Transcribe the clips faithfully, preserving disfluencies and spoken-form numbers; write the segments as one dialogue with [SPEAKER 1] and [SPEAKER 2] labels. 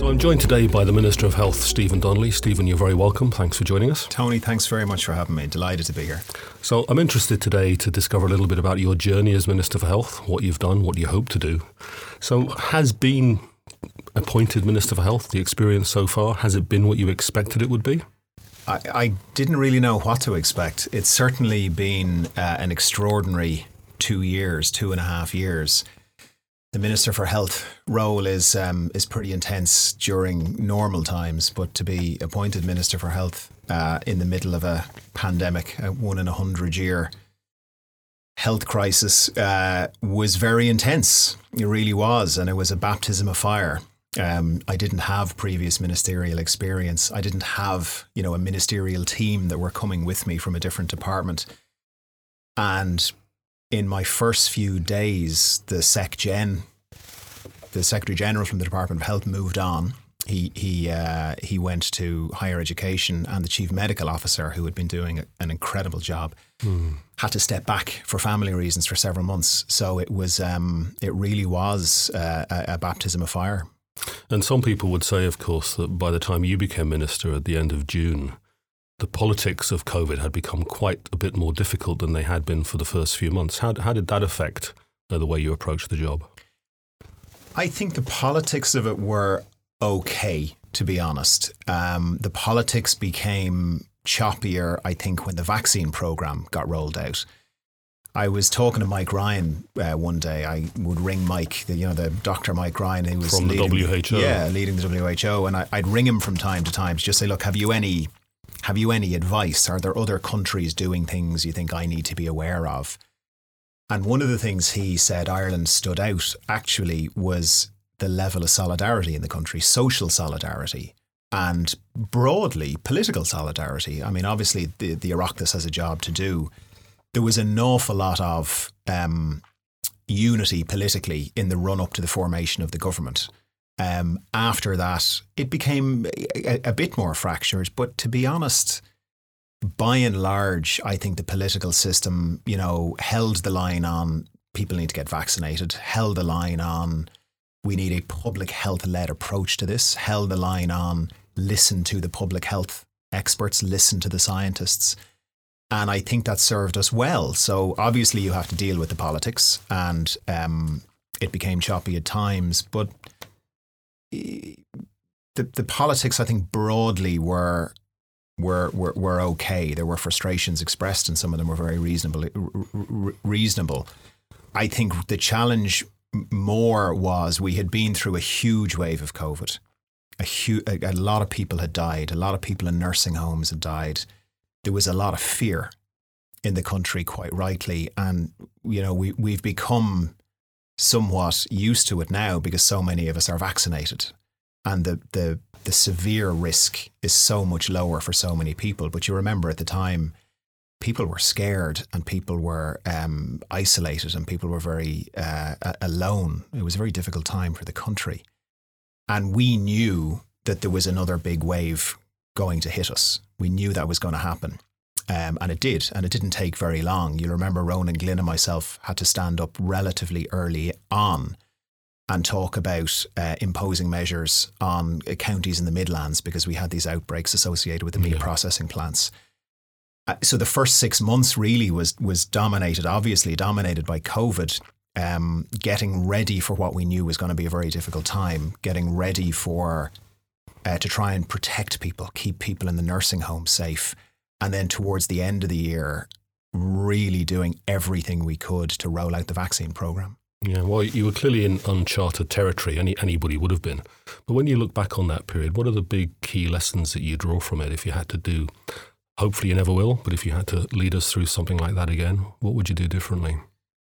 [SPEAKER 1] So I'm joined today by the Minister of Health, Stephen Donnelly. Stephen, you're very welcome. Thanks for joining us.
[SPEAKER 2] Tony, thanks very much for having me. Delighted to be here.
[SPEAKER 1] So I'm interested today to discover a little bit about your journey as Minister for Health, what you've done, what you hope to do. So has being appointed Minister for Health, the experience so far, has it been what you expected it would be?
[SPEAKER 2] I, I didn't really know what to expect. It's certainly been uh, an extraordinary two years, two and a half years. The Minister for Health role is um, is pretty intense during normal times, but to be appointed Minister for Health uh, in the middle of a pandemic, a one in a hundred year health crisis, uh, was very intense. It really was, and it was a baptism of fire. Um, I didn't have previous ministerial experience. I didn't have, you know, a ministerial team that were coming with me from a different department, and in my first few days, the Sec Gen, the Secretary General from the Department of Health, moved on. He he uh, he went to higher education, and the Chief Medical Officer, who had been doing an incredible job, mm. had to step back for family reasons for several months. So it was um, it really was uh, a, a baptism of fire.
[SPEAKER 1] And some people would say, of course, that by the time you became minister at the end of June, the politics of COVID had become quite a bit more difficult than they had been for the first few months. How, how did that affect uh, the way you approached the job?
[SPEAKER 2] I think the politics of it were okay, to be honest. Um, the politics became choppier, I think, when the vaccine programme got rolled out. I was talking to Mike Ryan uh, one day. I would ring Mike, the, you know, the Doctor Mike Ryan, who was
[SPEAKER 1] from the
[SPEAKER 2] leading,
[SPEAKER 1] W H O.
[SPEAKER 2] Yeah, leading the W H O, and I, I'd ring him from time to time to just say, look, have you any... Have you any advice? Are there other countries doing things you think I need to be aware of? And one of the things he said Ireland stood out actually was the level of solidarity in the country, social solidarity, and broadly political solidarity. I mean, obviously the, the Oireachtas has a job to do. There was an awful lot of um, unity politically in the run up to the formation of the government. Um, after that, it became a, a bit more fractured. But to be honest, by and large, I think the political system, you know, held the line on people need to get vaccinated, held the line on we need a public health-led approach to this, held the line on listen to the public health experts, listen to the scientists. And I think that served us well. So obviously you have to deal with the politics, and um, it became choppy at times, but The, the politics, I think, broadly were, were were were okay. There were frustrations expressed, and some of them were very reasonable. Reasonable. I think the challenge more was we had been through a huge wave of COVID. A, hu- a, a lot of people had died. A lot of people in nursing homes had died. There was a lot of fear in the country, quite rightly, and you know we we've become somewhat used to it now because so many of us are vaccinated, and the, the the severe risk is so much lower for so many people. But you remember at the time, people were scared, and people were um, isolated, and people were very uh, alone. It was a very difficult time for the country. And we knew that there was another big wave going to hit us. We knew that was going to happen. Um, and it did, and it didn't take very long. You'll remember Ronan Glynn and myself had to stand up relatively early on and talk about uh, imposing measures on uh, counties in the Midlands because we had these outbreaks associated with the meat yeah. processing plants. Uh, so the first six months really was was dominated, obviously dominated by COVID, um, getting ready for what we knew was going to be a very difficult time, getting ready for uh, to try and protect people, keep people in the nursing home safe. And then towards the end of the year, really doing everything we could to roll out the vaccine programme.
[SPEAKER 1] Yeah, well, you were clearly in uncharted territory. Any anybody would have been. But when you look back on that period, what are the big key lessons that you draw from it? If you had to do, hopefully you never will, but if you had to lead us through something like that again, what would you do differently?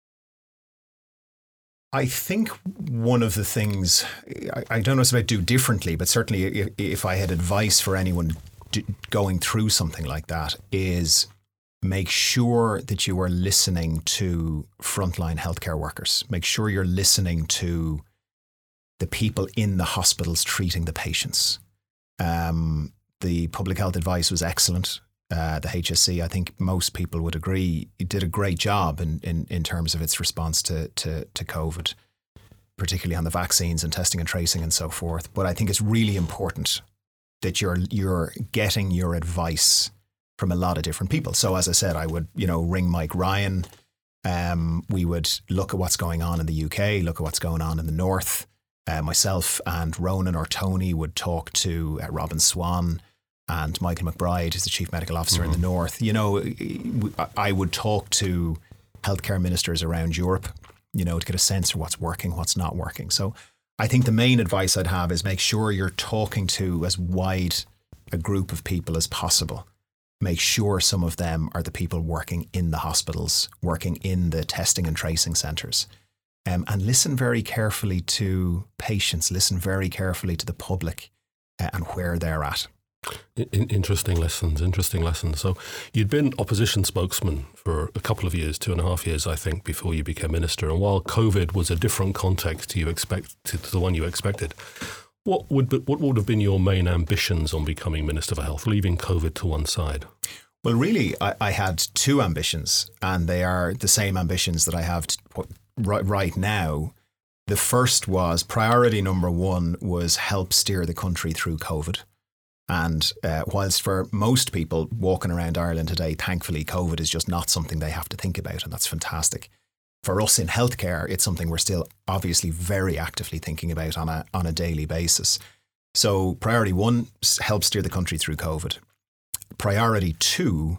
[SPEAKER 2] I think one of the things, I, I don't know if I'd do differently, but certainly if, if I had advice for anyone going through something like that, is make sure that you are listening to frontline healthcare workers. Make sure you're listening to the people in the hospitals treating the patients. Um, the public health advice was excellent. Uh, the H S C, I think most people would agree, it did a great job in, in, in terms of its response to, to, to COVID. particularly on the vaccines and testing and tracing and so forth. But I think it's really important that you're you're getting your advice from a lot of different people. So as I said, I would, you know, ring Mike Ryan. Um, we would look at what's going on in the U K, look at what's going on in the North. Uh, myself and Ronan or Tony would talk to uh, Robin Swan and Michael McBride, who's the Chief Medical Officer mm-hmm. in the North. You know, I would talk to healthcare ministers around Europe, you know, to get a sense of what's working, what's not working. So I think the main advice I'd have is make sure you're talking to as wide a group of people as possible. Make sure some of them are the people working in the hospitals, working in the testing and tracing centres. Um, and listen very carefully to patients, listen very carefully to the public uh, and where they're at.
[SPEAKER 1] In, interesting lessons, interesting lessons. So you'd been opposition spokesman for a couple of years, two and a half years, I think, before you became minister. And while COVID was a different context to you expect to the one you expected, what would be, what would have been your main ambitions on becoming Minister for Health, leaving COVID to one side?
[SPEAKER 2] Well, really, I, I had two ambitions, and they are the same ambitions that I have to, right, right now. The first was priority number one was help steer the country through COVID. And uh, whilst for most people walking around Ireland today, thankfully, COVID is just not something they have to think about. And that's fantastic. For us in healthcare, it's something we're still obviously very actively thinking about on a on a daily basis. So priority one, help steer the country through COVID. Priority two,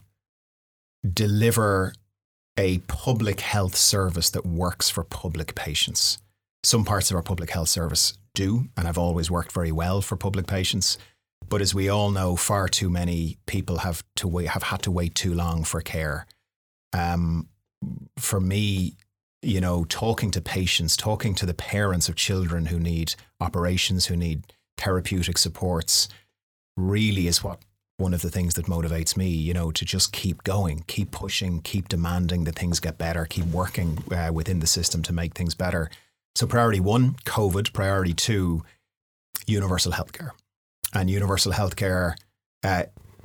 [SPEAKER 2] deliver a public health service that works for public patients. Some parts of our public health service do, and have always worked very well for public patients. But as we all know, far too many people have to wait, have had to wait too long for care. Um, for me, you know, talking to patients, talking to the parents of children who need operations, who need therapeutic supports, really is what one of the things that motivates me, you know, to just keep going, keep pushing, keep demanding that things get better, keep working uh, within the system to make things better. So priority one, COVID. Priority two, universal healthcare. And universal healthcare uh,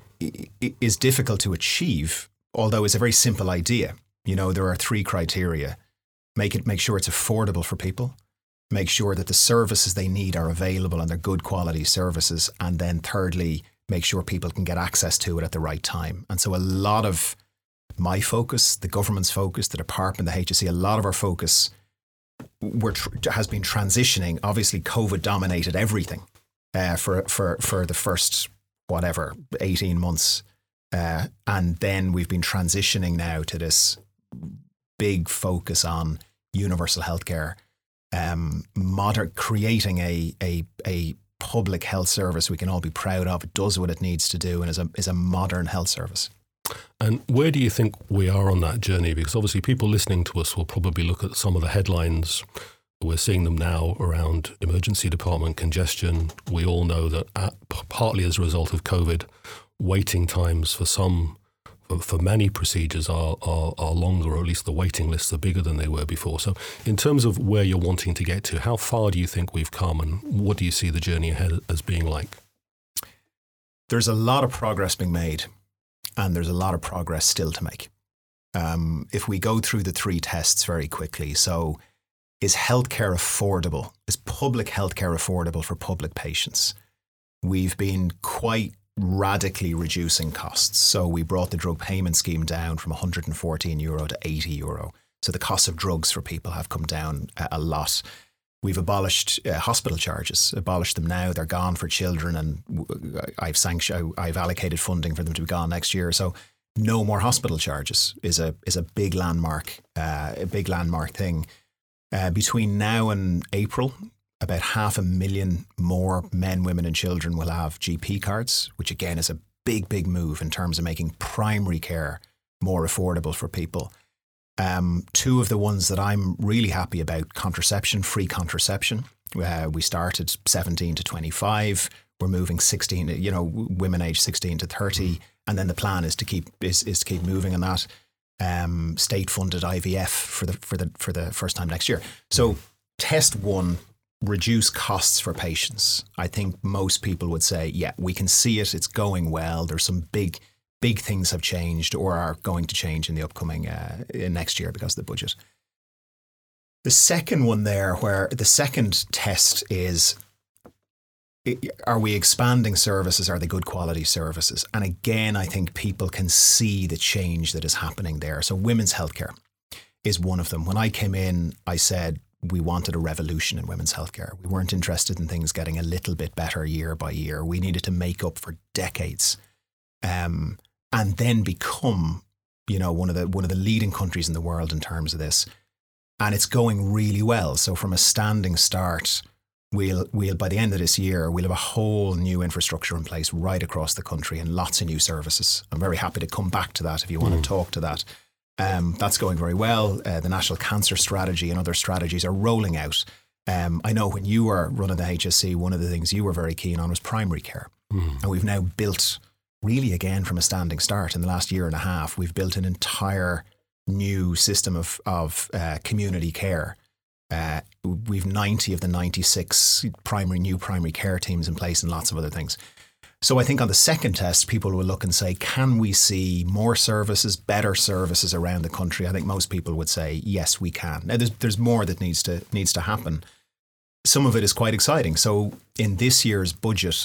[SPEAKER 2] is difficult to achieve, although it's a very simple idea. You know, there are three criteria. Make it, make sure it's affordable for people. Make sure that the services they need are available and they're good quality services. And then thirdly, make sure people can get access to it at the right time. And so a lot of my focus, the government's focus, the department, the H S E, a lot of our focus we're tr- has been transitioning. Obviously, COVID dominated everything uh, for, for, for the first, whatever, eighteen months. Uh, and then we've been transitioning now to this big focus on universal healthcare, um, modern, creating a, a, a public health service we can all be proud of. It does what it needs to do and is a, is a modern health service.
[SPEAKER 1] And where do you think we are on that journey? Because obviously people listening to us will probably look at some of the headlines. We're seeing them now around emergency department congestion. We all know that at, partly as a result of COVID, waiting times for some, for, for many procedures are, are, are longer, or at least the waiting lists are bigger than they were before. So in terms of where you're wanting to get to, how far do you think we've come and what do you see the journey ahead as being like?
[SPEAKER 2] There's a lot of progress being made. And there's a lot of progress still to make. Um, if we go through the three tests very quickly. So is healthcare affordable? Is public healthcare affordable for public patients? We've been quite radically reducing costs. So we brought the drug payment scheme down from one hundred fourteen euro to eighty euro. So the cost of drugs for people have come down a, a lot. We've abolished uh, hospital charges, abolished them now. They're gone for children, and I've sanctioned, I've allocated funding for them to be gone next year. So no more hospital charges is a is a big landmark, uh, a big landmark thing. Uh, between now and April, about half a million more men, women, and children will have G P cards, which again is a big, big move in terms of making primary care more affordable for people. Um, two of the ones that I'm really happy about, contraception, free contraception. Uh, we started seventeen to twenty-five. We're moving sixteen, you know, women aged sixteen to thirty. And then the plan is to keep is, is to keep moving on that. Um, state funded I V F for the for the for the first time next year. So test one, reduce costs for patients. I think most people would say, yeah, we can see it. It's going well. There's some big Big things have changed or are going to change in the upcoming uh, in next year because of the budget. The second one there, where the second test is, are we expanding services? Are they good quality services? And again, I think people can see the change that is happening there. So women's healthcare is one of them. When I came in, I said we wanted a revolution in women's healthcare. We weren't interested in things getting a little bit better year by year. We needed to make up for decades, um, and then become, you know, one of the one of the leading countries in the world in terms of this. And it's going really well. So from a standing start, we'll we'll by the end of this year, we'll have a whole new infrastructure in place right across the country and lots of new services. I'm very happy to come back to that if you want mm. to talk to that. Um, that's going very well. Uh, the National Cancer Strategy and other strategies are rolling out. Um, I know when you were running the H S C, one of the things you were very keen on was primary care. Mm. And we've now built, really again from a standing start in the last year and a half, we've built an entire new system of, of uh, community care. Uh, we've ninety of the ninety-six primary new primary care teams in place and lots of other things. So I think on the second test, people will look and say, can we see more services, better services around the country? I think most people would say, yes, we can. Now, there's, there's more that needs to needs to happen. Some of it is quite exciting. So in this year's budget,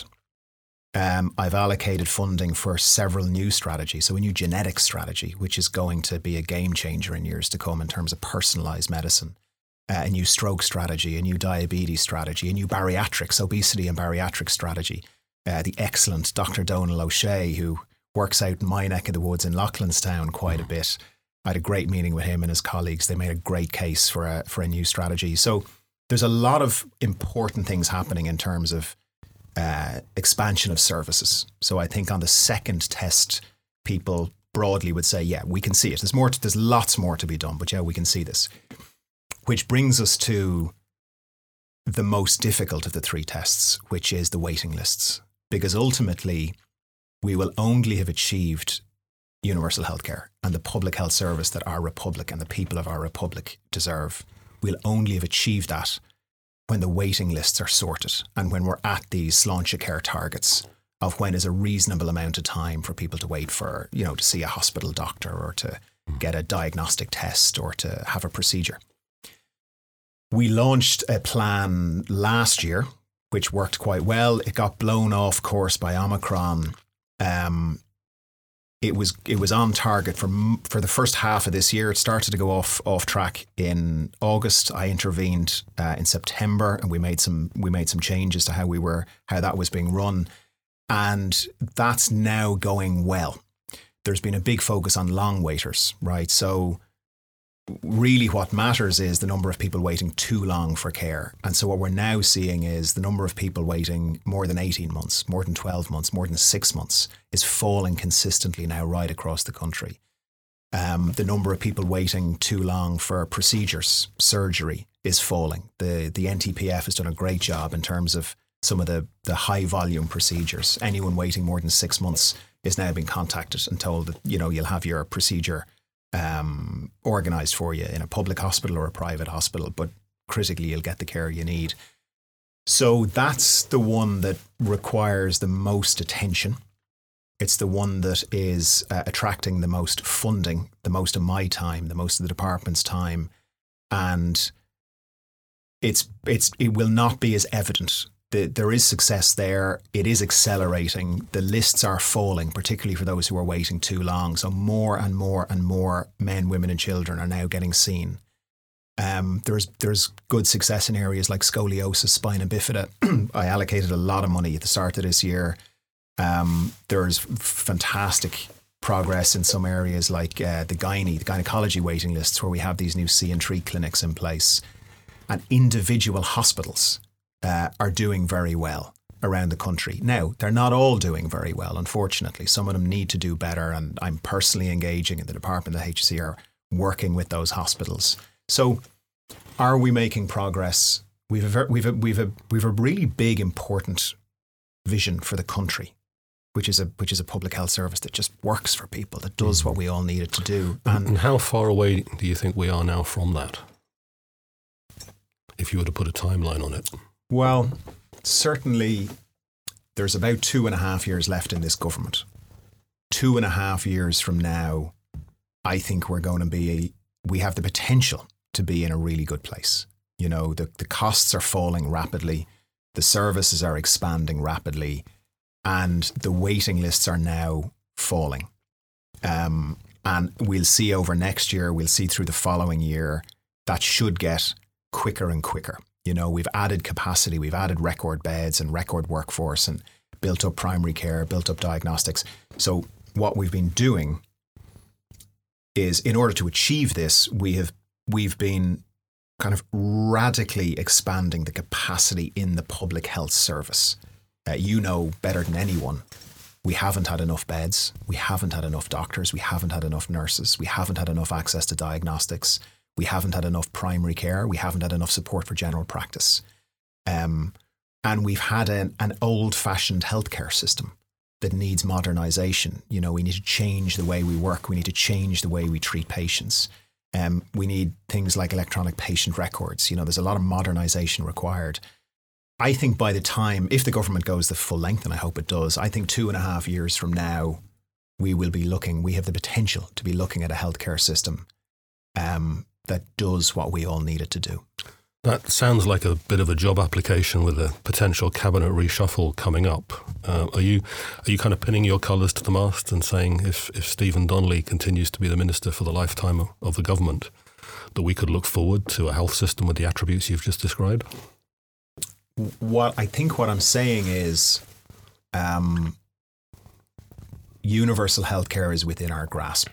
[SPEAKER 2] um, I've allocated funding for several new strategies. So a new genetic strategy, which is going to be a game changer in years to come in terms of personalised medicine. Uh, a new stroke strategy, a new diabetes strategy, a new bariatrics, obesity and bariatric strategy. Uh, the excellent Doctor Donal O'Shea, who works out in my neck of the woods in Loughlinstown quite a bit. I had a great meeting with him and his colleagues. They made a great case for a, for a new strategy. So there's a lot of important things happening in terms of uh, expansion of services. So I think on the second test, people broadly would say, yeah, we can see it. There's more. To, there's lots more to be done, but yeah, we can see this. Which brings us to the most difficult of the three tests, which is the waiting lists. Because ultimately, we will only have achieved universal healthcare and the public health service that our republic and the people of our republic deserve. We'll only have achieved that when the waiting lists are sorted and when we're at these Sláinte care targets of when is a reasonable amount of time for people to wait for, you know, to see a hospital doctor or to get a diagnostic test or to have a procedure. We launched a plan last year, which worked quite well. It got blown off course by Omicron. Um, it was it was on target for for the first half of this year. It started to go off off track in August. I intervened uh, in September, and we made some we made some changes to how we were how that was being run, and that's now going well. There's been a big focus on long waiters, right? So really what matters is the number of people waiting too long for care. And so what we're now seeing is the number of people waiting more than eighteen months, more than twelve months, more than six months is falling consistently now right across the country. Um, the number of people waiting too long for procedures, surgery is falling. The the N T P F has done a great job in terms of some of the, the high volume procedures. Anyone waiting more than six months is now being contacted and told that, you know, you'll have your procedure Um, organised for you in a public hospital or a private hospital, but critically you'll get the care you need. So that's the one that requires the most attention. It's the one that is uh, attracting the most funding, the most of my time, the most of the department's time, and it's it's it will not be as evident. The, there is success there. It is accelerating. The lists are falling, particularly for those who are waiting too long. So more and more and more men, women and children are now getting seen. Um, there's there's good success in areas like scoliosis, spina bifida. I allocated a lot of money at the start of this year. Um, there's fantastic progress in some areas like uh, the gynae, the gynecology waiting lists, where we have these new C and three clinics in place. And individual hospitals Uh, are doing very well around the country. Now, they're not all doing very well, unfortunately. Some of them need to do better, and I'm personally engaging in the department of the H S C R, working with those hospitals. So, are we making progress? We've a, we've a, we've a, we've a really big, important vision for the country, which is a which is a public health service that just works for people, that does what we all need it to do.
[SPEAKER 1] And, and how far away do you think we are now from that? If you were to put a timeline on it.
[SPEAKER 2] Well, certainly there's about two and a half years left in this government. Two and a half years from now, I think we're going to be, we have the potential to be in a really good place. You know, the, the costs are falling rapidly, the services are expanding rapidly, and the waiting lists are now falling. Um, and we'll see over next year, we'll see through the following year, that should get quicker and quicker. You know, we've added capacity, we've added record beds and record workforce and built up primary care, built up diagnostics. So what we've been doing is, in order to achieve this, we have we've been kind of radically expanding the capacity in the public health service. Uh, you know better than anyone, we haven't had enough beds, we haven't had enough doctors, we haven't had enough nurses, we haven't had enough access to diagnostics, we haven't had enough primary care, we haven't had enough support for general practice. Um, and we've had an, an old-fashioned healthcare system that needs modernisation. You know, we need to change the way we work, we need to change the way we treat patients. Um, we need things like electronic patient records. You know, there's a lot of modernisation required. I think by the time, if the government goes the full length, and I hope it does, I think two and a half years from now, we will be looking, we have the potential to be looking at a healthcare system um, that does what we all need it to do.
[SPEAKER 1] That sounds like a bit of a job application with a potential cabinet reshuffle coming up. Uh, are you are you kind of pinning your colours to the mast and saying if, if Stephen Donnelly continues to be the minister for the lifetime of, of the government, that we could look forward to a health system with the attributes you've just described?
[SPEAKER 2] What I think what I'm saying is um, universal healthcare is within our grasp.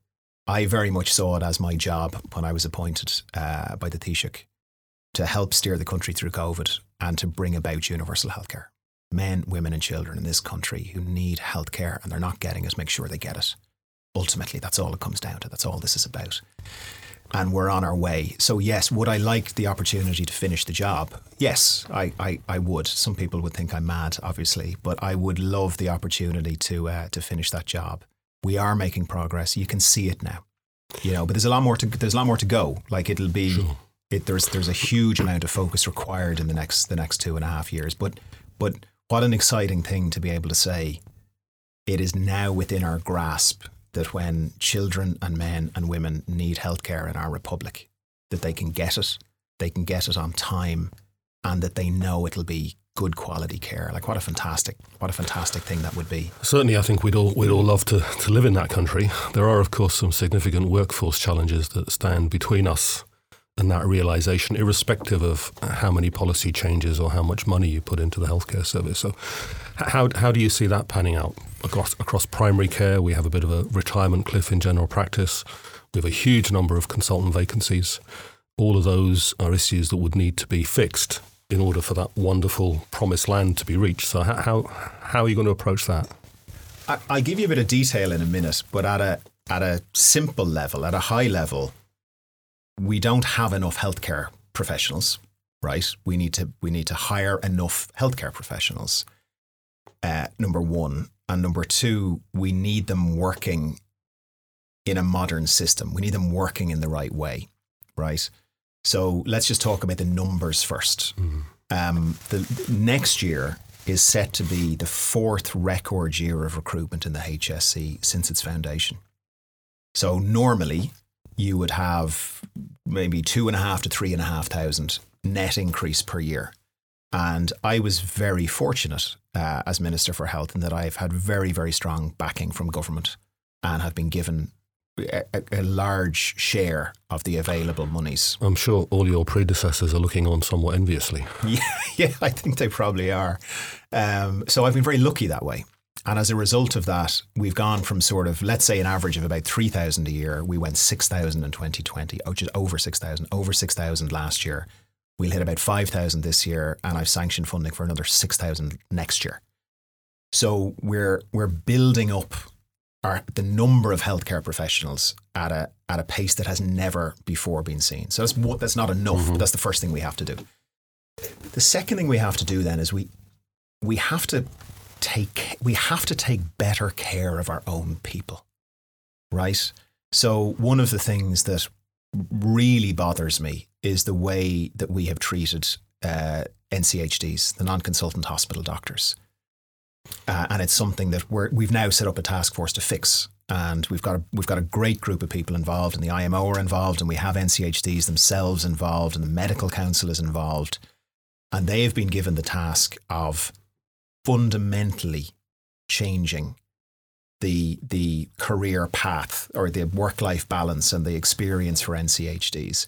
[SPEAKER 2] I very much saw it as my job when I was appointed uh, by the Taoiseach to help steer the country through COVID and to bring about universal healthcare. Men, women and children in this country who need healthcare and they're not getting it, make sure they get it. Ultimately, that's all it comes down to. That's all this is about. And we're on our way. So yes, would I like the opportunity to finish the job? Yes, I, I, I would. Some people would think I'm mad, obviously, but I would love the opportunity to uh, to finish that job. We are making progress. You can see it now, you know. But there's a lot more to there's a lot more to go. Like it'll be,
[SPEAKER 1] Sure.
[SPEAKER 2] it, there's there's a huge amount of focus required in the next the next two and a half years. But but what an exciting thing to be able to say. It is now within our grasp that when children and men and women need healthcare in our republic, that they can get it, they can get it on time, and that they know it'll be good quality care. Like what a fantastic, what a fantastic thing that would be.
[SPEAKER 1] Certainly, I think we'd all we'd all love to, to live in that country. There are, of course, some significant workforce challenges that stand between us and that realisation, irrespective of how many policy changes or how much money you put into the healthcare service. So how how do you see that panning out? Across, across primary care, we have a bit of a retirement cliff in general practice. We have a huge number of consultant vacancies. All of those are issues that would need to be fixed in order for that wonderful promised land to be reached. So how how, how are you going to approach that?
[SPEAKER 2] I, I'll give you a bit of detail in a minute, but at a at a simple level, at a high level, we don't have enough healthcare professionals, right? We need to we need to hire enough healthcare professionals. Uh, number one. And number two, we need them working in a modern system. We need them working in the right way, right? So let's just talk about the numbers first. Mm-hmm. Um, the next year is set to be the fourth record year of recruitment in the H S C since its foundation. So normally you would have maybe two and a half to three and a half thousand net increase per year. And I was very fortunate uh, as Minister for Health in that I've had very, very strong backing from government and have been given a, a large share of the available monies.
[SPEAKER 1] I'm sure all your predecessors are looking on somewhat enviously.
[SPEAKER 2] Yeah, yeah, I think they probably are. Um, so I've been very lucky that way. And as a result of that, we've gone from sort of, let's say, an average of about three thousand a year. We went six thousand in twenty twenty, which is over six thousand, over six thousand last year. We'll hit about five thousand this year, and I've sanctioned funding for another six thousand next year. So we're we're building up our the number of healthcare professionals at a at a pace that has never before been seen. So that's what that's not enough. Mm-hmm. That's the first thing we have to do. The second thing we have to do then is we we have to take we have to take better care of our own people, right? So one of the things that really bothers me is the way that we have treated uh, N C H Ds, the non-consultant hospital doctors. Uh, and it's something that we're, we've now set up a task force to fix. and we've got a, we've got a great group of people involved, and the I M O are involved, and we have N C H Ds themselves involved, and the medical council is involved, and they have been given the task of fundamentally changing the the career path or the work-life balance and the experience for N C H Ds,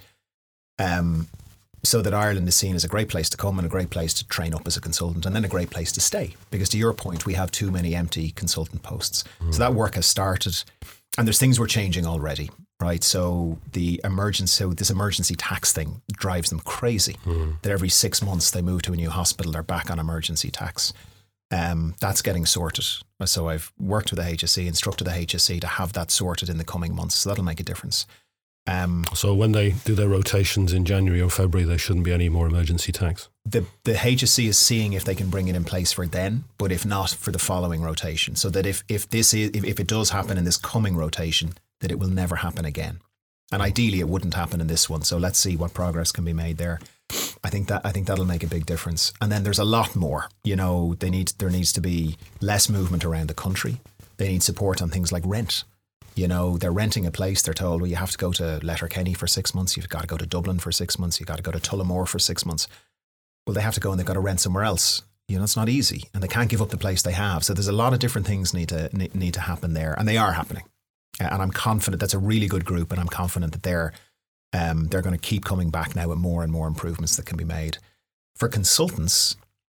[SPEAKER 2] um, so that Ireland is seen as a great place to come and a great place to train up as a consultant, and then a great place to stay. Because to your point, we have too many empty consultant posts. Mm. So that work has started, and there's things we're changing already, right? So the emergency, so this emergency tax thing drives them crazy. Mm. That every six months they move to a new hospital, they're back on emergency tax. Um, that's getting sorted. So I've worked with the H S C, instructed the H S C to have that sorted in the coming months. So that'll make a difference. Um,
[SPEAKER 1] so when they do their rotations in January or February, there shouldn't be any more emergency tax?
[SPEAKER 2] The the H S C is seeing if they can bring it in place for then, but if not, for the following rotation. So that if, if this is if, if it does happen in this coming rotation, that it will never happen again. And ideally it wouldn't happen in this one. So let's see what progress can be made there. I think that I think that'll make a big difference. And then there's a lot more. You know, they need there needs to be less movement around the country. They need support on things like rent. You know, they're renting a place. They're told, well, you have to go to Letterkenny for six months. You've got to go to Dublin for six months. You've got to go to Tullamore for six months. Well, they have to go and they've got to rent somewhere else. You know, it's not easy, and they can't give up the place they have. So there's a lot of different things need to need to happen there, and they are happening. And I'm confident that's a really good group, and I'm confident that they're um, they're going to keep coming back now with more and more improvements that can be made. For consultants,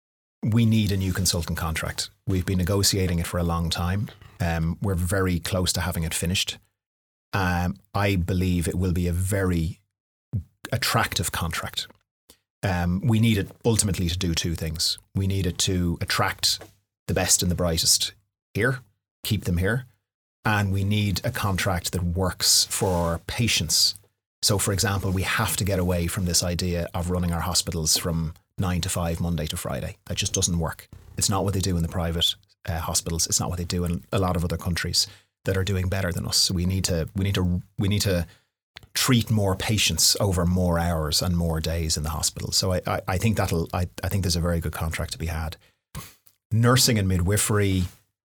[SPEAKER 2] we need a new consultant contract. We've been negotiating it for a long time. Um, we're very close to having it finished. Um, I believe it will be a very attractive contract. Um, we need it ultimately to do two things. We need it to attract the best and the brightest here, keep them here, and we need a contract that works for patients. So, for example, we have to get away from this idea of running our hospitals from nine to five, Monday to Friday. That just doesn't work. It's not what they do in the private uh, hospitals. It's not what they do in a lot of other countries that are doing better than us. So we need to, we need to, we need to treat more patients over more hours and more days in the hospital. So I, I, I think that'll, I, I think there's a very good contract to be had. Nursing and midwifery,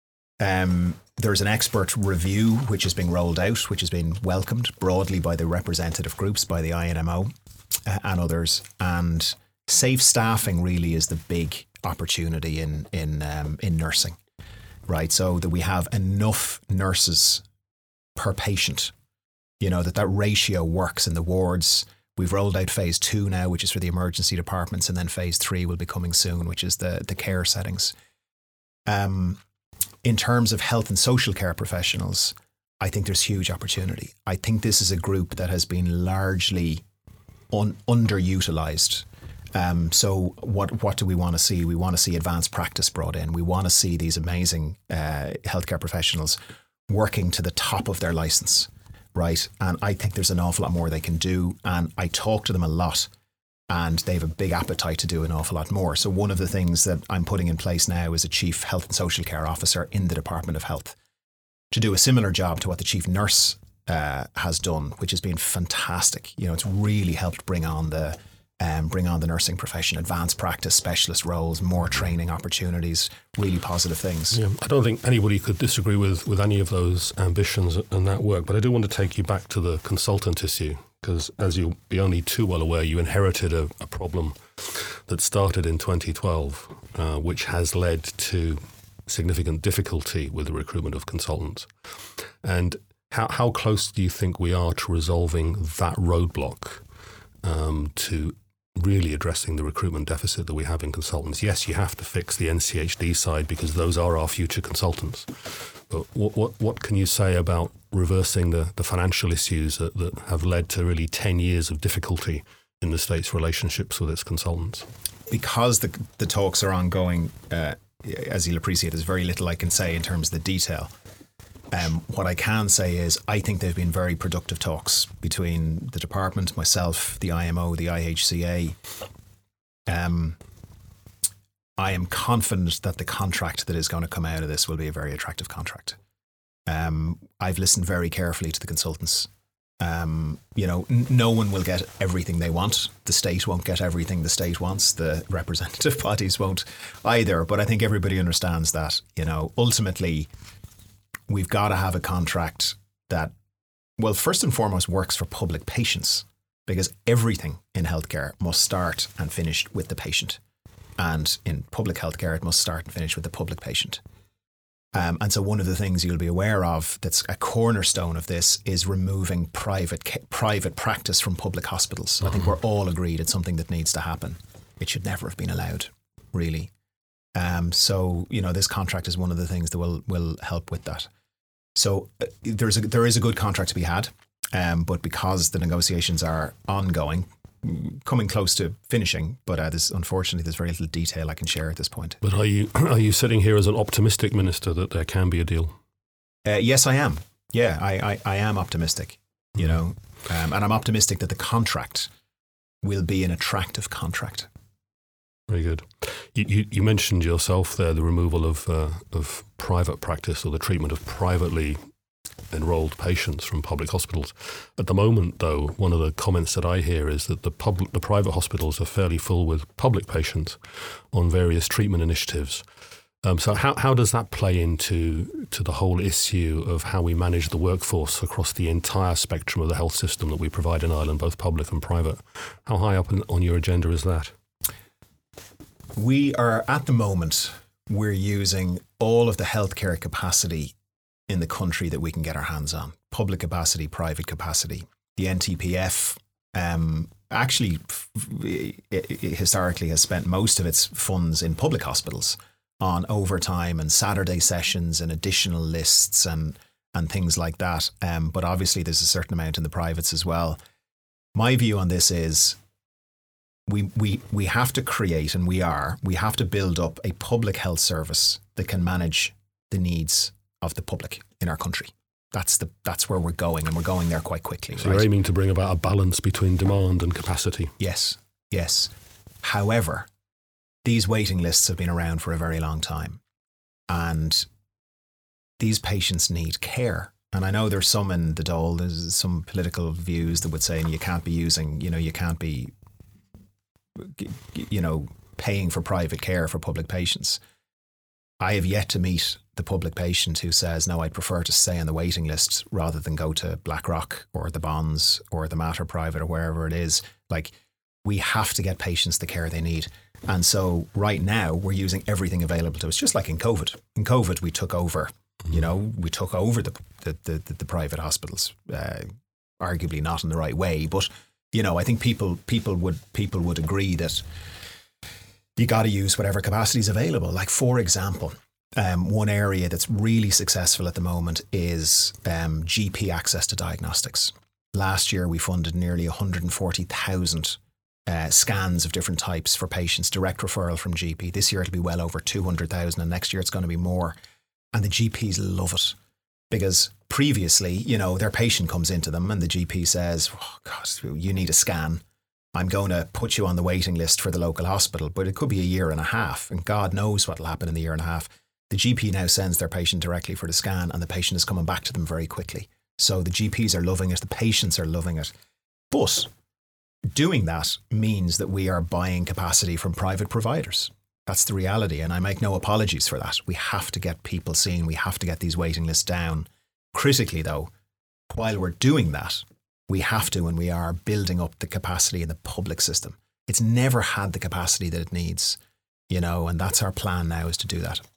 [SPEAKER 2] um, there's an expert review which is being rolled out, which has been welcomed broadly by the representative groups, by the I N M O uh, and others. And safe staffing really is the big opportunity in in um, in nursing, right? So that we have enough nurses per patient, you know, that that ratio works in the wards. We've rolled out phase two now, which is for the emergency departments, and then phase three will be coming soon, which is the the care settings. Um, in terms of health and social care professionals, I think there's huge opportunity. I think this is a group that has been largely un- underutilized. Um, so what what do we want to see? We want to see advanced practice brought in. We want to see these amazing uh, healthcare professionals working to the top of their license, right? And I think there's an awful lot more they can do. And I talk to them a lot, and they have a big appetite to do an awful lot more. So one of the things that I'm putting in place now is a chief health and social care officer in the Department of Health to do a similar job to what the chief nurse uh, has done, which has been fantastic. You know, it's really helped bring on the Um, bring on the nursing profession, advanced practice, specialist roles, more training opportunities, really positive things.
[SPEAKER 1] Yeah, I don't think anybody could disagree with, with any of those ambitions and that work, but I do want to take you back to the consultant issue, because as you'll be only too well aware, you inherited a, a problem that started in twenty twelve, uh, which has led to significant difficulty with the recruitment of consultants. And how, how close do you think we are to resolving that roadblock um, to really addressing the recruitment deficit that we have in consultants? Yes, you have to fix the N C H D side because those are our future consultants. But what what, what can you say about reversing the, the financial issues that, that have led to really ten years of difficulty in the state's relationships with its consultants?
[SPEAKER 2] Because the the talks are ongoing, uh, as you'll appreciate, there's very little I can say in terms of the detail. Um, what I can say is I think they've been very productive talks between the department, myself, the I M O, the I H C A. Um, I am confident that the contract that is going to come out of this will be a very attractive contract. Um, I've listened very carefully to the consultants. Um, you know, n- no one will get everything they want. The state won't get everything the state wants. The representative bodies won't either. But I think everybody understands that, you know, ultimately we've got to have a contract that, well, first and foremost, works for public patients, because everything in healthcare must start and finish with the patient. And in public healthcare, it must start and finish with the public patient. Um, and so one of the things you'll be aware of that's a cornerstone of this is removing private ca- private practice from public hospitals. I think we're all agreed it's something that needs to happen. It should never have been allowed, really. Um, so, you know, this contract is one of the things that will will help with that. So uh, there's a, there is a good contract to be had, um, but because the negotiations are ongoing, coming close to finishing, but uh, there's, unfortunately there's very little detail I can share at this point.
[SPEAKER 1] But are you are you sitting here as an optimistic minister that there can be a deal?
[SPEAKER 2] Uh, yes, I am. Yeah, I, I, I am optimistic, you mm. know, um, and I'm optimistic that the contract will be an attractive contract.
[SPEAKER 1] Very good. You, you, you mentioned yourself there the removal of uh, of private practice, or the treatment of privately enrolled patients from public hospitals. At the moment, though, one of the comments that I hear is that the public, the private hospitals are fairly full with public patients on various treatment initiatives. Um, so how how does that play into to the whole issue of how we manage the workforce across the entire spectrum of the health system that we provide in Ireland, both public and private? How high up in, on your agenda is that?
[SPEAKER 2] We are, at the moment, we're using all of the healthcare capacity in the country that we can get our hands on. Public capacity, private capacity. The N T P F um, actually f- f- historically has spent most of its funds in public hospitals on overtime and Saturday sessions and additional lists and and things like that. Um, but obviously there's a certain amount in the privates as well. My view on this is we we we have to create, and we are, we have to build up a public health service that can manage the needs of the public in our country. That's the that's where we're going, and we're going there quite quickly.
[SPEAKER 1] So
[SPEAKER 2] right?
[SPEAKER 1] You're aiming to bring about a balance between demand and capacity.
[SPEAKER 2] Yes, yes. However, these waiting lists have been around for a very long time, and these patients need care. And I know there's some in the Dáil, there's some political views that would say, you can't be using, you know, you can't be, you know, paying for private care for public patients. I have yet to meet the public patient who says, no, I'd prefer to stay on the waiting list rather than go to BlackRock or the Bonds or the Mater Private or wherever it is. Like, we have to get patients the care they need. And so right now we're using everything available to us, just like in COVID. In COVID, we took over, you know, we took over the the, the, the private hospitals, uh, arguably not in the right way. But, you know, I think people people would people would agree that you got to use whatever capacity is available. Like, for example, um, one area that's really successful at the moment is um, G P access to diagnostics. Last year, we funded nearly one hundred forty thousand uh, scans of different types for patients, direct referral from G P. This year, it'll be well over two hundred thousand, and next year it's going to be more. And the G Ps love it, because previously, you know, their patient comes into them and the G P says, oh, God, you need a scan. I'm going to put you on the waiting list for the local hospital, but it could be a year and a half, and God knows what will happen in the year and a half. The G P now sends their patient directly for the scan, and the patient is coming back to them very quickly. So the G Ps are loving it, the patients are loving it. But doing that means that we are buying capacity from private providers. That's the reality, and I make no apologies for that. We have to get people seen, we have to get these waiting lists down. Critically, though, while we're doing that, we have to, and we are building up the capacity in the public system. It's never had the capacity that it needs, you know, and that's our plan now, is to do that.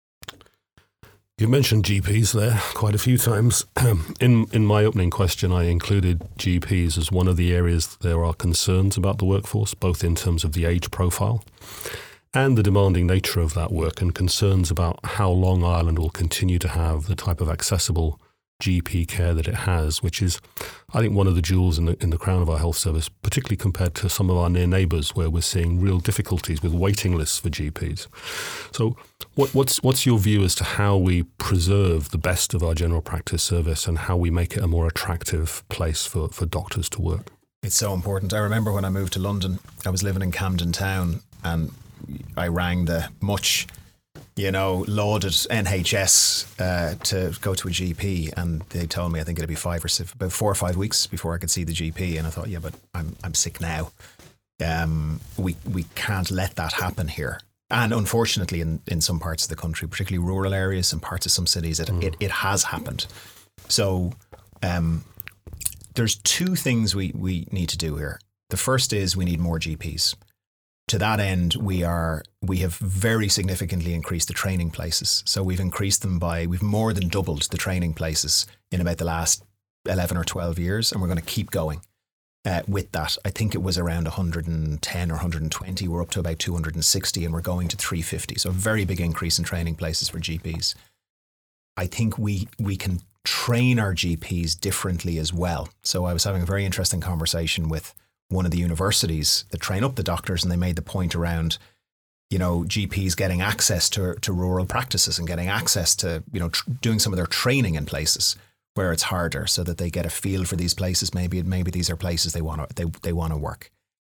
[SPEAKER 1] You mentioned G Ps there quite a few times. In in my opening question, I included G Ps as one of the areas there are concerns about the workforce, both in terms of the age profile and the demanding nature of that work, and concerns about how long Ireland will continue to have the type of accessible G P care that it has, which is, I think, one of the jewels in the, in the crown of our health service, particularly compared to some of our near neighbours where we're seeing real difficulties with waiting lists for G Ps. So what, what's what's your view as to how we preserve the best of our general practice service and how we make it a more attractive place for, for doctors to work?
[SPEAKER 2] It's so important. I remember when I moved to London, I was living in Camden Town, and I rang the much, you know, lauded N H S uh, to go to a G P, and they told me I think it'd be five or six, about four or five weeks before I could see the G P, and I thought, yeah, but I'm I'm sick now. Um, we we can't let that happen here. And unfortunately, in, in some parts of the country, particularly rural areas, some parts of some cities, it mm. it, it has happened. So um, there's two things we, we need to do here. The first is we need more G Ps. To that end, we are we have very significantly increased the training places. So we've increased them by, we've more than doubled the training places in about the last eleven or twelve years, and we're going to keep going. Uh, with that, I think it was around one hundred ten or one hundred twenty. We're up to about two hundred sixty, and we're going to three hundred fifty. So a very big increase in training places for G Ps. I think we we can train our G Ps differently as well. So I was having a very interesting conversation with one of the universities that train up the doctors, and they made the point around, you know, G Ps getting access to to rural practices and getting access to, you know, tr- doing some of their training in places where it's harder, so that they get a feel for these places. Maybe maybe these are places they want to they, they want to work.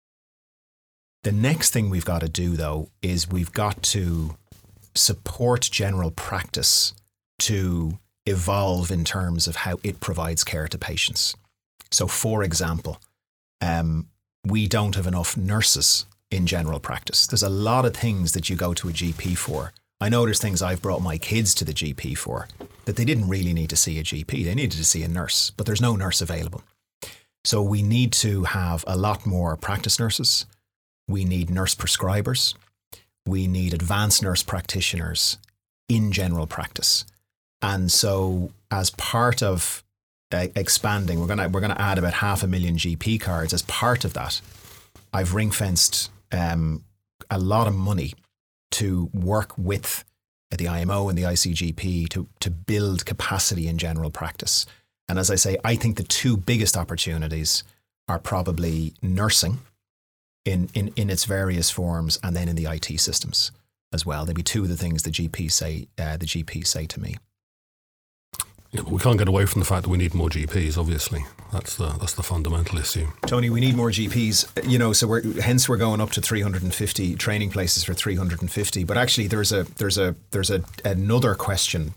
[SPEAKER 2] The next thing we've got to do, though, is we've got to support general practice to evolve in terms of how it provides care to patients. So, for example, um, we don't have enough nurses in general practice. There's a lot of things that you go to a G P for. I know there's things I've brought my kids to the G P for that they didn't really need to see a G P. They needed to see a nurse, but there's no nurse available. So we need to have a lot more practice nurses. We need nurse prescribers. We need advanced nurse practitioners in general practice. And so as part of uh, expanding, we're going to we're going to add about half a million G P cards. As part of that, I've ring-fenced um, a lot of money to work with the I M O and the I C G P to, to build capacity in general practice. And as I say, I think the two biggest opportunities are probably nursing in, in, in its various forms, and then in the I T systems as well. They'd be two of the things the G Ps say, uh, the G Ps say to me.
[SPEAKER 1] Yeah, but we can't get away from the fact that we need more G Ps, obviously. That's the that's the fundamental issue.
[SPEAKER 2] Tony, we need more G Ps, you know, so we're hence we're going up to three hundred fifty training places for three hundred fifty. But actually there's a there's a there's a another question,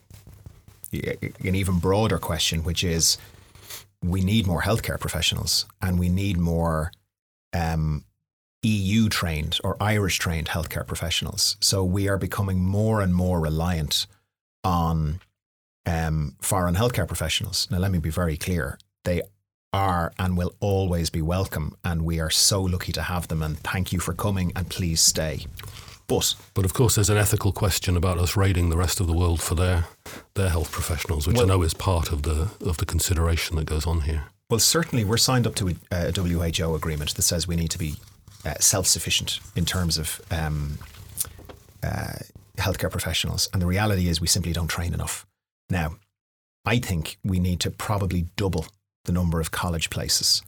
[SPEAKER 2] an even broader question, which is we need more healthcare professionals, and we need more um, E U trained or Irish trained healthcare professionals. So we are becoming more and more reliant on Um, foreign healthcare professionals. Now, let me be very clear. They are and will always be welcome, and we are so lucky to have them, and thank you for coming, and please stay. But
[SPEAKER 1] but of course there's an ethical question about us raiding the rest of the world for their their health professionals, which well, I know is part of the of the consideration that goes on here.
[SPEAKER 2] Well, certainly we're signed up to a, a W H O agreement that says we need to be uh, self-sufficient in terms of um, uh, healthcare professionals, and the reality is we simply don't train enough. Now, I think we need to probably double the number of college places.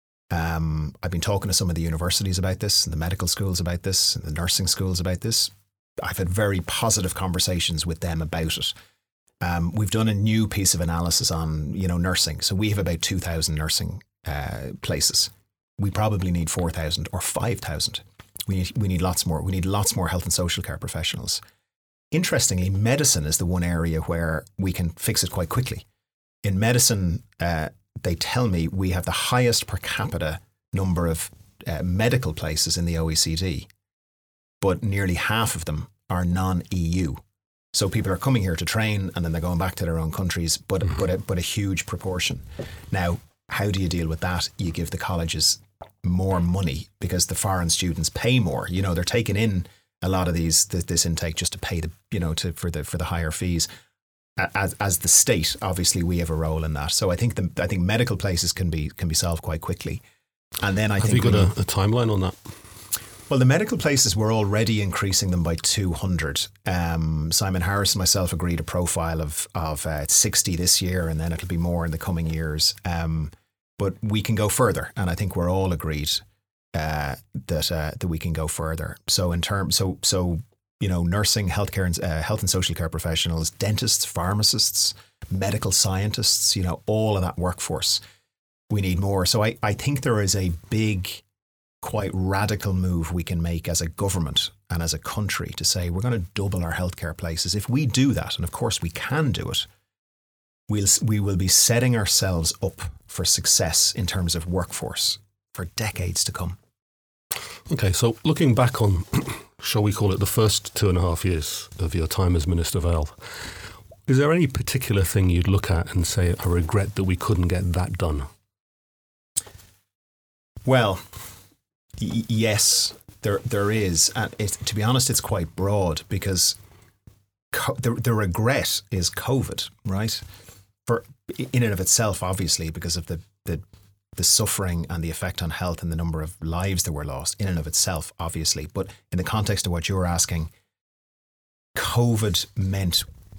[SPEAKER 2] Um, I've been talking to some of the universities about this, and the medical schools about this, and the nursing schools about this. I've had very positive conversations with them about it. Um, we've done a new piece of analysis on, you know, nursing. So we have about two thousand nursing uh, places. We probably need four thousand or five thousand. We need, we need lots more. We need lots more health and social care professionals. Interestingly, medicine is the one area where we can fix it quite quickly. In medicine, uh, they tell me we have the highest per capita number of uh, medical places in the O E C D, but nearly half of them are non-E U. So people are coming here to train, and then they're going back to their own countries, but mm-hmm. but, a, but a huge proportion. Now, how do you deal with that? You give the colleges more money because the foreign students pay more. You know, they're taking in a lot of these th- this intake just to pay the you know to for the for the higher fees. As as the state, obviously, we have a role in that. So I think the I think medical places can be can be solved quite quickly. And then I
[SPEAKER 1] have
[SPEAKER 2] think
[SPEAKER 1] you got a, a timeline on that?
[SPEAKER 2] Well, the medical places, we're already increasing them by two hundred. Um, Simon Harris and myself agreed a profile of of uh, sixty this year, and then it'll be more in the coming years. Um, but we can go further, and I think we're all agreed Uh, that uh, that we can go further. So in terms, so so you know, nursing, healthcare, and uh, health and social care professionals, dentists, pharmacists, medical scientists, you know, all of that workforce, we need more. So I, I think there is a big, quite radical move we can make as a government and as a country to say we're going to double our healthcare places. If we do that, and of course we can do it, we'll we will be setting ourselves up for success in terms of workforce for decades to come.
[SPEAKER 1] Okay, so looking back on shall we call it, the first two and a half years of your time as Minister for Health, is there any particular thing you'd look at and say, I regret that we couldn't get that done?
[SPEAKER 2] Well, y- yes, there there is. And it, to be honest, it's quite broad because co- the, the regret is COVID, right? For in and of itself, obviously, because of the, the the suffering and the effect on health and the number of lives that were lost in and of itself, obviously. But in the context of what you're asking, COVID meant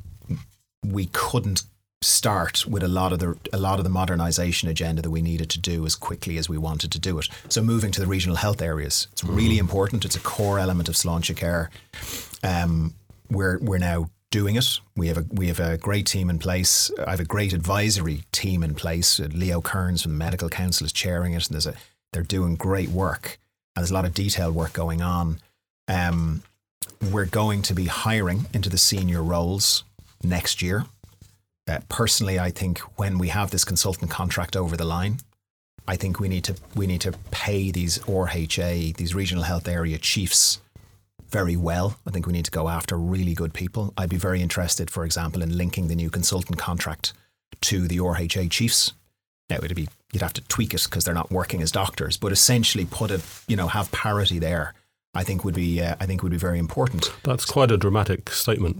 [SPEAKER 2] we couldn't start with a lot of the a lot of the modernisation agenda that we needed to do as quickly as we wanted to do it. So moving to the regional health areas, it's really important. It's a core element of Sláintecare. Um, we're we're now doing it. We have a we have a great team in place. I have a great advisory team in place. Leo Kearns from the Medical Council is chairing it, and there's a they're doing great work. And there's a lot of detailed work going on. Um, we're going to be hiring into the senior roles next year. Uh, personally, I think when we have this consultant contract over the line, I think we need to we need to pay these R H A, these regional health area chiefs, very well. I think we need to go after really good people. I'd be very interested, for example, in linking the new consultant contract to the R H A chiefs. Now, it'd be you'd have to tweak it because they're not working as doctors, but essentially put it, you know, have parity there. I think would be uh, I think would be very important.
[SPEAKER 1] That's quite a dramatic statement.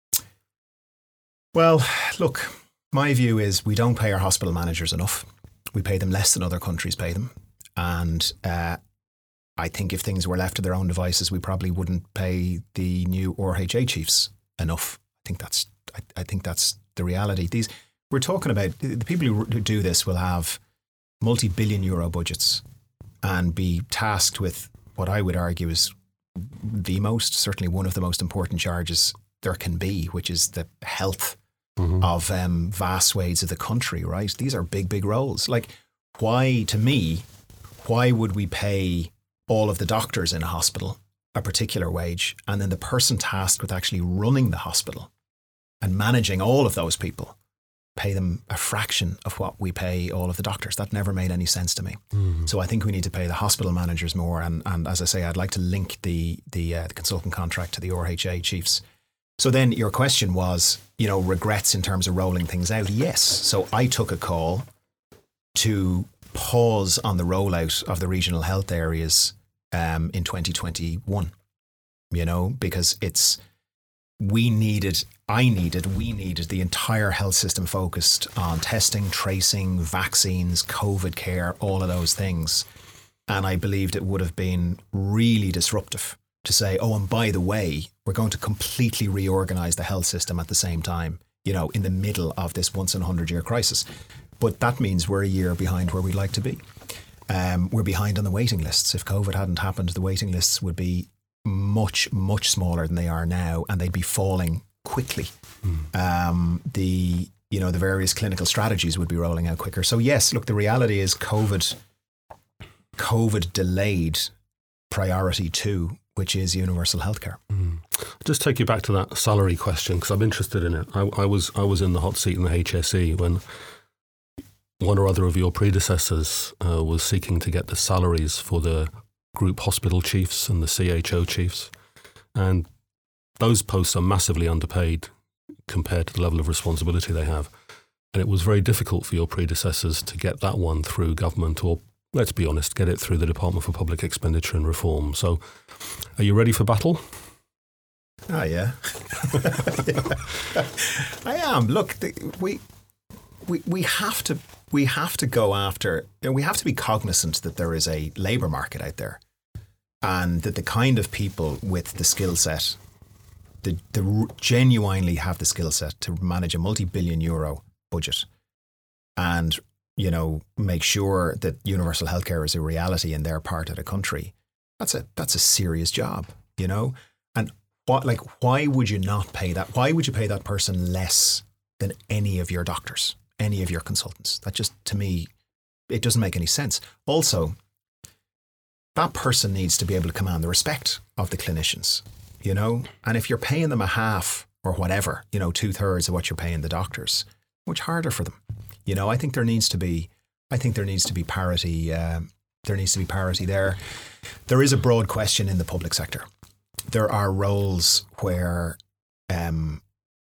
[SPEAKER 2] Well, look, my view is we don't pay our hospital managers enough. We pay them less than other countries pay them. And uh, I think if things were left to their own devices, we probably wouldn't pay the new R H A chiefs enough. I think that's I, I think that's the reality. These we're talking about the people who do this will have multi-billion euro budgets and be tasked with what I would argue is the most, certainly one of the most important charges there can be, which is the health mm-hmm. of um, vast swathes of the country, right? These are big, big roles. Like, why, to me, why would we pay all of the doctors in a hospital a particular wage and then the person tasked with actually running the hospital and managing all of those people pay them a fraction of what we pay all of the doctors? That never made any sense to me. Mm-hmm. So I think we need to pay the hospital managers more. And, and as I say, I'd like to link the, the, uh, the consultant contract to the R H A chiefs. So then your question was, you know, regrets in terms of rolling things out. Yes. So I took a call to pause on the rollout of the regional health areas um, in twenty twenty-one, you know, because it's, we needed, I needed, we needed the entire health system focused on testing, tracing, vaccines, COVID care, all of those things. And I believed it would have been really disruptive to say, oh, and by the way, we're going to completely reorganize the health system at the same time, you know, in the middle of this once in a hundred year crisis. But that means we're a year behind where we'd like to be. Um, we're behind on the waiting lists. If COVID hadn't happened, the waiting lists would be much, much smaller than they are now, and they'd be falling quickly. Mm. Um, the, you know, the various clinical strategies would be rolling out quicker. So yes, look, the reality is COVID, COVID delayed priority two, which is universal healthcare. Mm.
[SPEAKER 1] Just take you back to that salary question because I'm interested in it. I, I was I was in the hot seat in the H S E when one or other of your predecessors uh, was seeking to get the salaries for the group hospital chiefs and the C H O chiefs, and those posts are massively underpaid compared to the level of responsibility they have. And it was very difficult for your predecessors to get that one through government, or let's be honest, get it through the Department for Public Expenditure and Reform. So are you ready for battle?
[SPEAKER 2] Oh, yeah. I am. Look, the, we we we have to we have to go after, you know, we have to be cognizant that there is a labour market out there and that the kind of people with the skill set, the, the genuinely have the skill set to manage a multi-billion euro budget and, you know, make sure that universal healthcare is a reality in their part of the country. That's a that's a serious job, you know? And what, like, why would you not pay that? Why would you pay that person less than any of your doctors, any of your consultants? That just, to me, it doesn't make any sense. Also, that person needs to be able to command the respect of the clinicians, you know? And if you're paying them a half or whatever, you know, two thirds of what you're paying the doctors, much harder for them. You know, I think there needs to be, I think there needs to be parity. Um, there needs to be parity there. There is a broad question in the public sector. there are roles where um,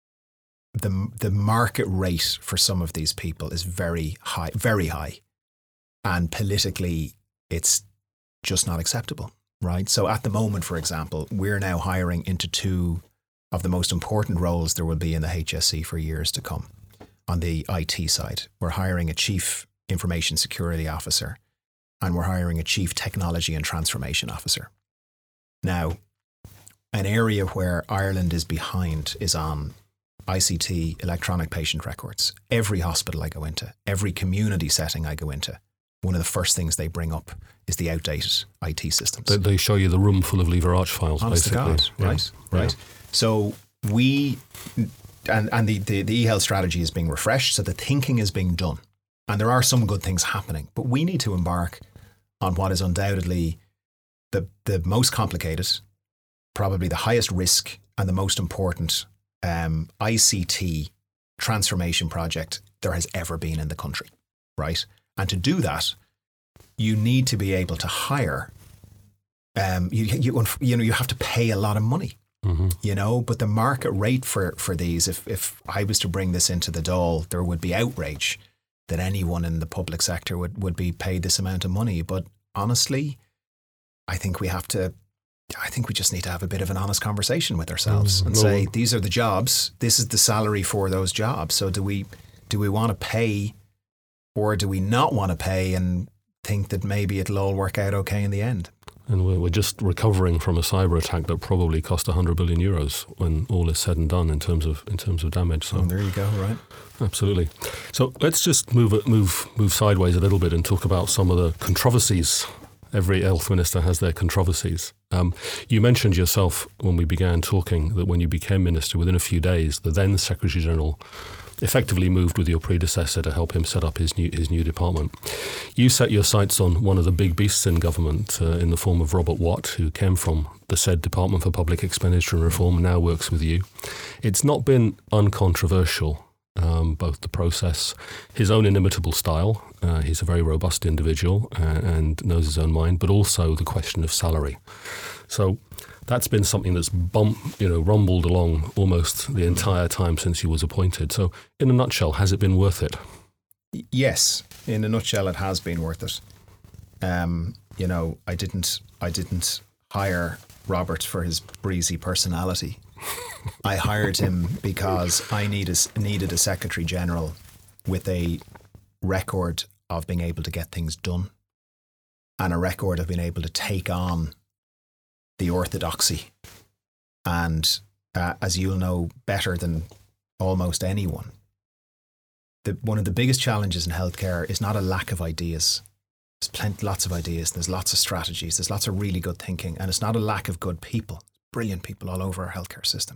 [SPEAKER 2] the the market rate for some of these people is very high, very high, and politically it's just not acceptable, right? So at the moment, for example, we're now hiring into two of the most important roles there will be in the H S C for years to come. On the I T side, we're hiring a chief information security officer, and we're hiring a chief technology and transformation officer. Now, an area where Ireland is behind is on I C T, electronic patient records. Every hospital I go into, every community setting I go into, one of the first things they bring up is the outdated I T systems.
[SPEAKER 1] They, they show you the room full of Lever Arch files,
[SPEAKER 2] Honest
[SPEAKER 1] basically.
[SPEAKER 2] to God,
[SPEAKER 1] Yeah.
[SPEAKER 2] right, right.
[SPEAKER 1] Yeah.
[SPEAKER 2] So we, and, and the, the, the eHealth strategy is being refreshed, so the thinking is being done. And there are some good things happening, but we need to embark on what is undoubtedly the, the most complicated, probably the highest risk and the most important um, I C T transformation project there has ever been in the country, right? And to do that, you need to be able to hire. Um, you, you, you know, you have to pay a lot of money, mm-hmm. you know, but the market rate for, for these, if, if I was to bring this into the Dáil, there would be outrage that anyone in the public sector would, would be paid this amount of money. But honestly, I think we have to, I think we just need to have a bit of an honest conversation with ourselves mm, and no. say, these are the jobs, this is the salary for those jobs. So do we, do we want to pay, or do we not want to pay and think that maybe it'll all work out okay in the end?
[SPEAKER 1] And we're, we're just recovering from a cyber attack that probably cost one hundred billion euros when all is said and done in terms of in terms of damage. So
[SPEAKER 2] oh, there you go, right?
[SPEAKER 1] Absolutely. So let's just move move move sideways a little bit and talk about some of the controversies. Every health minister has their controversies. Um, you mentioned yourself when we began talking that when you became minister, within a few days, the then Secretary General effectively moved with your predecessor to help him set up his new his new department. You set your sights on one of the big beasts in government uh, in the form of Robert Watt, who came from the said Department for Public Expenditure and Reform and now works with you. It's not been uncontroversial, um, both the process, his own inimitable style, uh, he's a very robust individual uh, and knows his own mind, but also the question of salary. So that's been something that's bumped, you know, rumbled along almost the entire time since he was appointed. So in a nutshell, has it been worth it?
[SPEAKER 2] Yes, in a nutshell, it has been worth it. Um, you know, I didn't, I didn't hire Robert for his breezy personality. I hired him because I needed, needed a Secretary General with a record of being able to get things done and a record of being able to take on the orthodoxy. And uh, as you'll know better than almost anyone, the, one of the biggest challenges in healthcare is not a lack of ideas. There's plenty, lots of ideas, there's lots of strategies, there's lots of really good thinking, and it's not a lack of good people, brilliant people all over our healthcare system.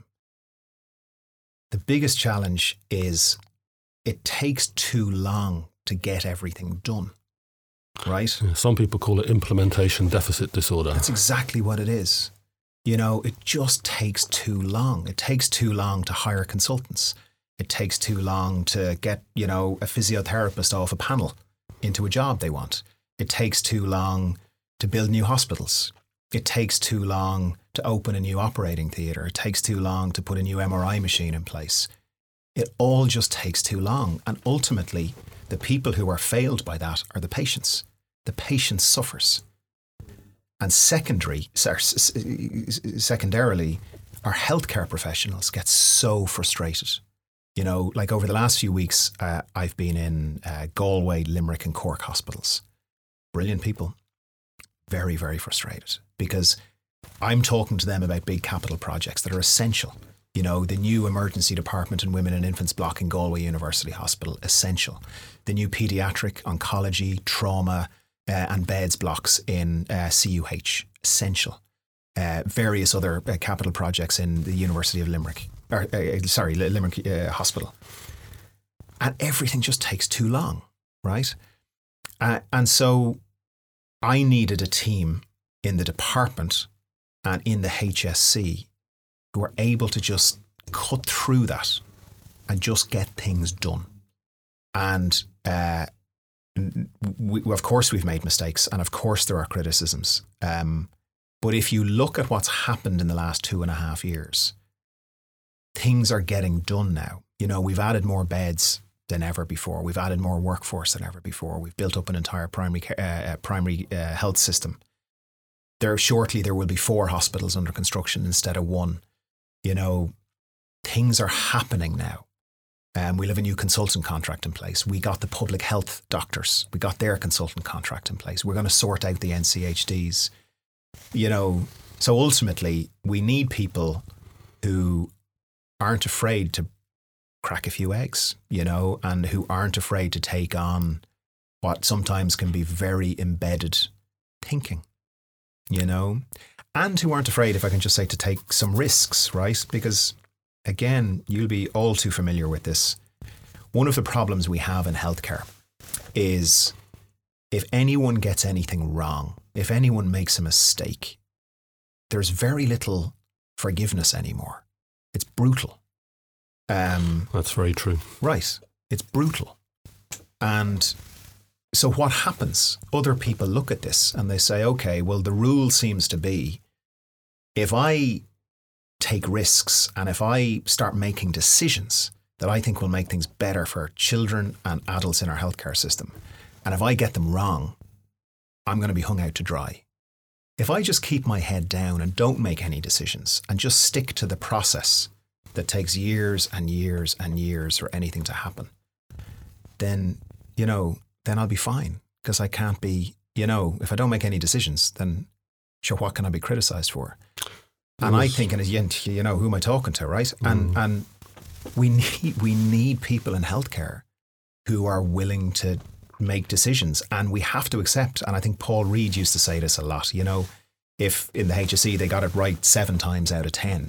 [SPEAKER 2] The biggest challenge is it takes too long to get everything done, right?
[SPEAKER 1] Yeah, some people call it implementation deficit disorder.
[SPEAKER 2] That's exactly what it is. You know, it just takes too long. It takes too long to hire consultants. It takes too long to get, you know, a physiotherapist off a panel into a job they want. It takes too long to build new hospitals. It takes too long to open a new operating theatre. It takes too long to put a new M R I machine in place. It all just takes too long. And ultimately, the people who are failed by that are the patients. The patient suffers. And secondary, secondarily, our healthcare professionals get so frustrated. You know, like over the last few weeks, uh, I've been in uh, Galway, Limerick and Cork hospitals. Brilliant people. Very, very frustrated because I'm talking to them about big capital projects that are essential. You know, the new emergency department in women and infants block in Galway University Hospital, essential. The new paediatric, oncology, trauma uh, and beds blocks in uh, C U H, essential. Uh, various other uh, capital projects in the University of Limerick, or, uh, sorry, Limerick uh, Hospital. And everything just takes too long, right? Uh, and so I needed a team in the department and in the H S C who are able to just cut through that and just get things done. And uh, we, of course we've made mistakes and of course there are criticisms. Um, But if you look at what's happened in the last two and a half years, things are getting done now. You know, we've added more beds than ever before. We've added more workforce than ever before. We've built up an entire primary uh, primary uh, health system. There shortly there will be four hospitals under construction instead of one. You know, things are happening now. Um, we have a new consultant contract in place. We got the public health doctors. We got their consultant contract in place. We're going to sort out the N C H Ds. You know, so ultimately we need people who aren't afraid to crack a few eggs, you know, and who aren't afraid to take on what sometimes can be very embedded thinking, you know, and who aren't afraid, if I can just say, to take some risks, right? Because again, you'll be all too familiar with this. One of the problems we have in healthcare is if anyone gets anything wrong, if anyone makes a mistake, there's very little forgiveness anymore. It's brutal. Um,
[SPEAKER 1] That's very true.
[SPEAKER 2] Right. It's brutal. And so what happens? Other people look at this and they say, okay, well, the rule seems to be if I take risks and if I start making decisions that I think will make things better for children and adults in our healthcare system, and if I get them wrong, I'm going to be hung out to dry. If I just keep my head down and don't make any decisions and just stick to the process that takes years and years and years for anything to happen, then, you know, then I'll be fine, because I can't be, you know, if I don't make any decisions, then sure, what can I be criticised for? And yes. I think, and you know, who am I talking to, right? Mm. And and we need we need people in healthcare who are willing to make decisions, and we have to accept. And I think Paul Reid used to say this a lot. You know, if in the H S E they got it right seven times out of ten,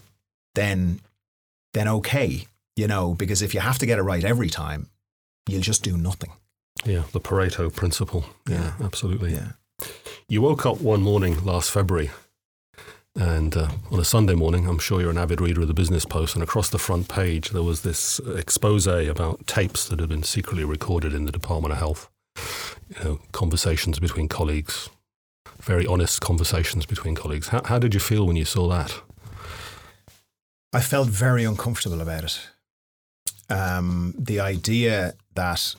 [SPEAKER 2] then then okay, you know, because if you have to get it right every time, you'll just do nothing.
[SPEAKER 1] Yeah, the Pareto principle. Yeah, yeah, absolutely.
[SPEAKER 2] Yeah.
[SPEAKER 1] You woke up one morning last February. And uh, on a Sunday morning, I'm sure you're an avid reader of the Business Post, and across the front page there was this expose about tapes that had been secretly recorded in the Department of Health. You know, conversations between colleagues, very honest conversations between colleagues. How, how did you feel when you saw that?
[SPEAKER 2] I felt very uncomfortable about it. Um, the idea that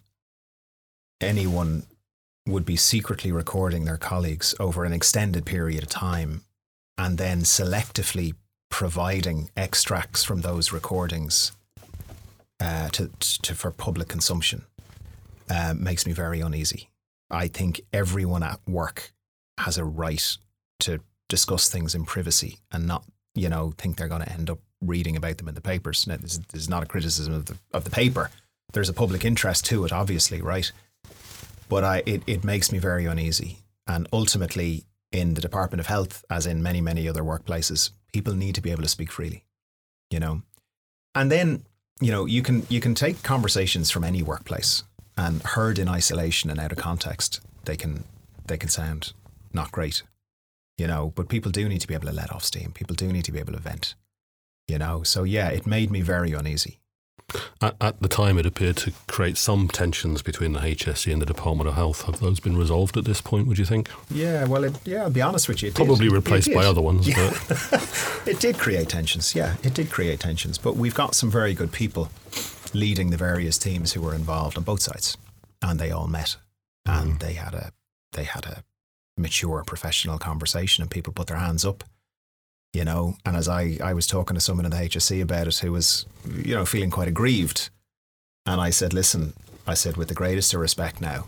[SPEAKER 2] anyone would be secretly recording their colleagues over an extended period of time and then selectively providing extracts from those recordings uh, to, to for public consumption uh, makes me very uneasy. I think everyone at work has a right to discuss things in privacy and not, you know, think they're going to end up reading about them in the papers. Now, this, this is not a criticism of the of the paper. There's a public interest to it, obviously, right? But I it, it makes me very uneasy. And ultimately, in the Department of Health, as in many, many other workplaces, people need to be able to speak freely, you know. And then, you know, you can you can take conversations from any workplace, and heard in isolation and out of context, they can they can sound not great, you know. But people do need to be able to let off steam. People do need to be able to vent, you know. So yeah, it made me very uneasy.
[SPEAKER 1] At, at the time, it appeared to create some tensions between the H S E and the Department of Health. Have those been resolved at this point, would you think?
[SPEAKER 2] Yeah, well, it, yeah, I'll be honest with you. It
[SPEAKER 1] Probably
[SPEAKER 2] did.
[SPEAKER 1] replaced
[SPEAKER 2] it
[SPEAKER 1] by other ones.
[SPEAKER 2] Yeah.
[SPEAKER 1] But
[SPEAKER 2] it did create tensions, yeah, it did create tensions. But we've got some very good people leading the various teams who were involved on both sides. And they all met. And mm. they had a they had a mature professional conversation, and people put their hands up. You know, and as I, I was talking to someone in the H S E about it who was, you know, feeling quite aggrieved. And I said, listen, I said, with the greatest of respect now,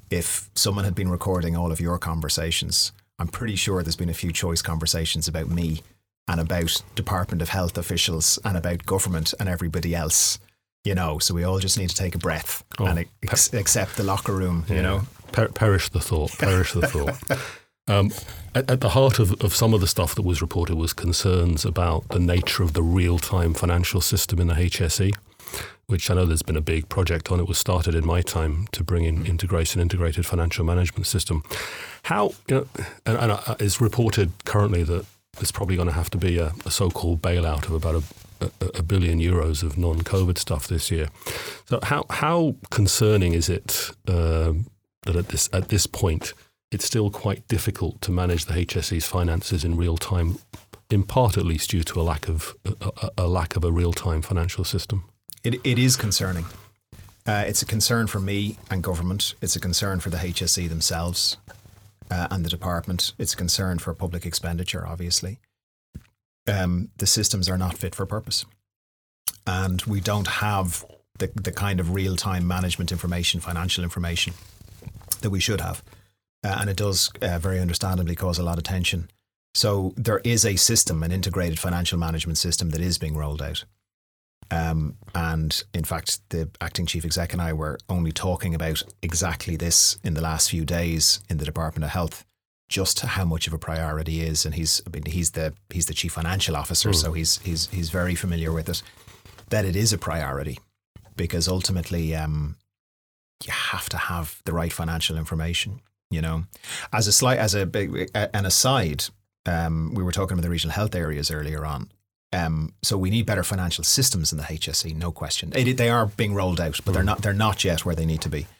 [SPEAKER 2] if someone had been recording all of your conversations, I'm pretty sure there's been a few choice conversations about me and about Department of Health officials and about government and everybody else, you know, so we all just need to take a breath oh, and ex- per- accept the locker room, yeah. you know.
[SPEAKER 1] Per- perish the thought, perish the thought. Um, at, at the heart of, of some of the stuff that was reported was concerns about the nature of the real-time financial system in the H S E, which I know there's been a big project on. It was started in my time to bring in integration, integrated financial management system. How, you know, and, and it's reported currently that there's probably going to have to be a, a so-called bailout of about a, a, a billion euros of non-COVID stuff this year. So how how concerning is it uh, that at this at this point it's still quite difficult to manage the H S E's finances in real time, in part at least due to a lack of a, a lack of a real time financial system.
[SPEAKER 2] It it is concerning. Uh, it's a concern for me and government. It's a concern for the H S E themselves uh, and the department. It's a concern for public expenditure, obviously. Um, the systems are not fit for purpose. And we don't have the, the kind of real-time management information, financial information that we should have. Uh, and it does uh, very understandably cause a lot of tension. So there is a system, an integrated financial management system that is being rolled out. Um, and in fact, the acting chief exec and I were only talking about exactly this in the last few days in the Department of Health, just how much of a priority is. And he's I mean, he's the he's the chief financial officer, mm. so he's he's he's very familiar with it. That it is a priority because ultimately um, you have to have the right financial information. You know, as a slight as a an aside, um, we were talking about the regional health areas earlier on. Um, so we need better financial systems in the H S E, no question. They, they are being rolled out, but they're not they're not yet where they need to be.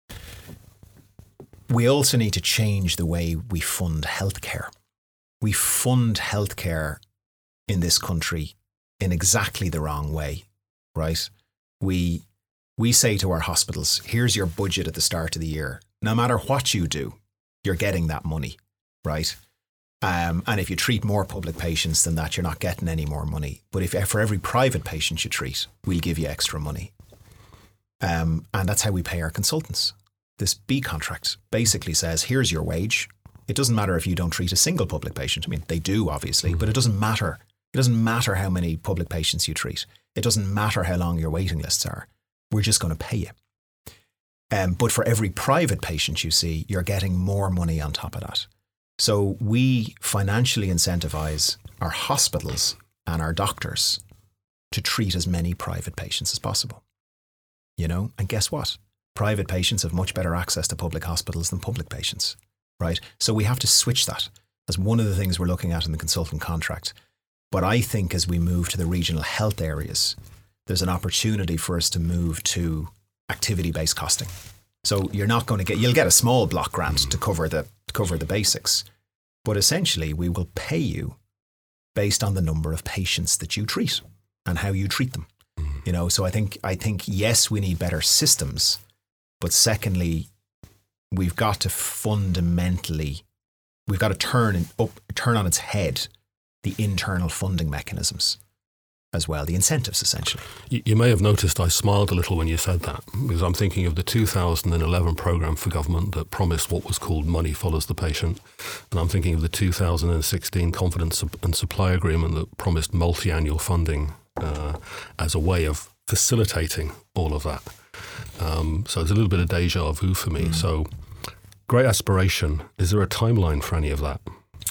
[SPEAKER 2] We also need to change the way we fund healthcare. We fund healthcare in this country in exactly the wrong way, right? We we say to our hospitals, here's your budget at the start of the year. No matter what you do, you're getting that money, right? Um, and if you treat more public patients than that, you're not getting any more money. But if for every private patient you treat, we'll give you extra money. Um, and that's how we pay our consultants. This B contract basically says, here's your wage. It doesn't matter if you don't treat a single public patient. I mean, they do, obviously, mm-hmm. but it doesn't matter. It doesn't matter how many public patients you treat. It doesn't matter how long your waiting lists are. We're just going to pay you. Um, but for every private patient you see, you're getting more money on top of that. So we financially incentivize our hospitals and our doctors to treat as many private patients as possible. You know, and guess what? Private patients have much better access to public hospitals than public patients, right? So we have to switch that. That's one of the things we're looking at in the consultant contract. But I think as we move to the regional health areas, there's an opportunity for us to move to activity-based costing. So you're not going to get, you'll get a small block grant to cover the to cover the basics, but essentially we will pay you based on the number of patients that you treat and how you treat them. You know, so I think I think yes, we need better systems, but secondly, we've got to fundamentally, we've got to turn up, turn on its head the internal funding mechanisms as well, the incentives essentially.
[SPEAKER 1] You, you may have noticed I smiled a little when you said that, because I'm thinking of the two thousand eleven programme for government that promised what was called money follows the patient. And I'm thinking of the two thousand sixteen confidence and supply agreement that promised multi-annual funding uh, as a way of facilitating all of that. Um, so it's a little bit of deja vu for me. Mm. So great aspiration. Is there a timeline for any of that?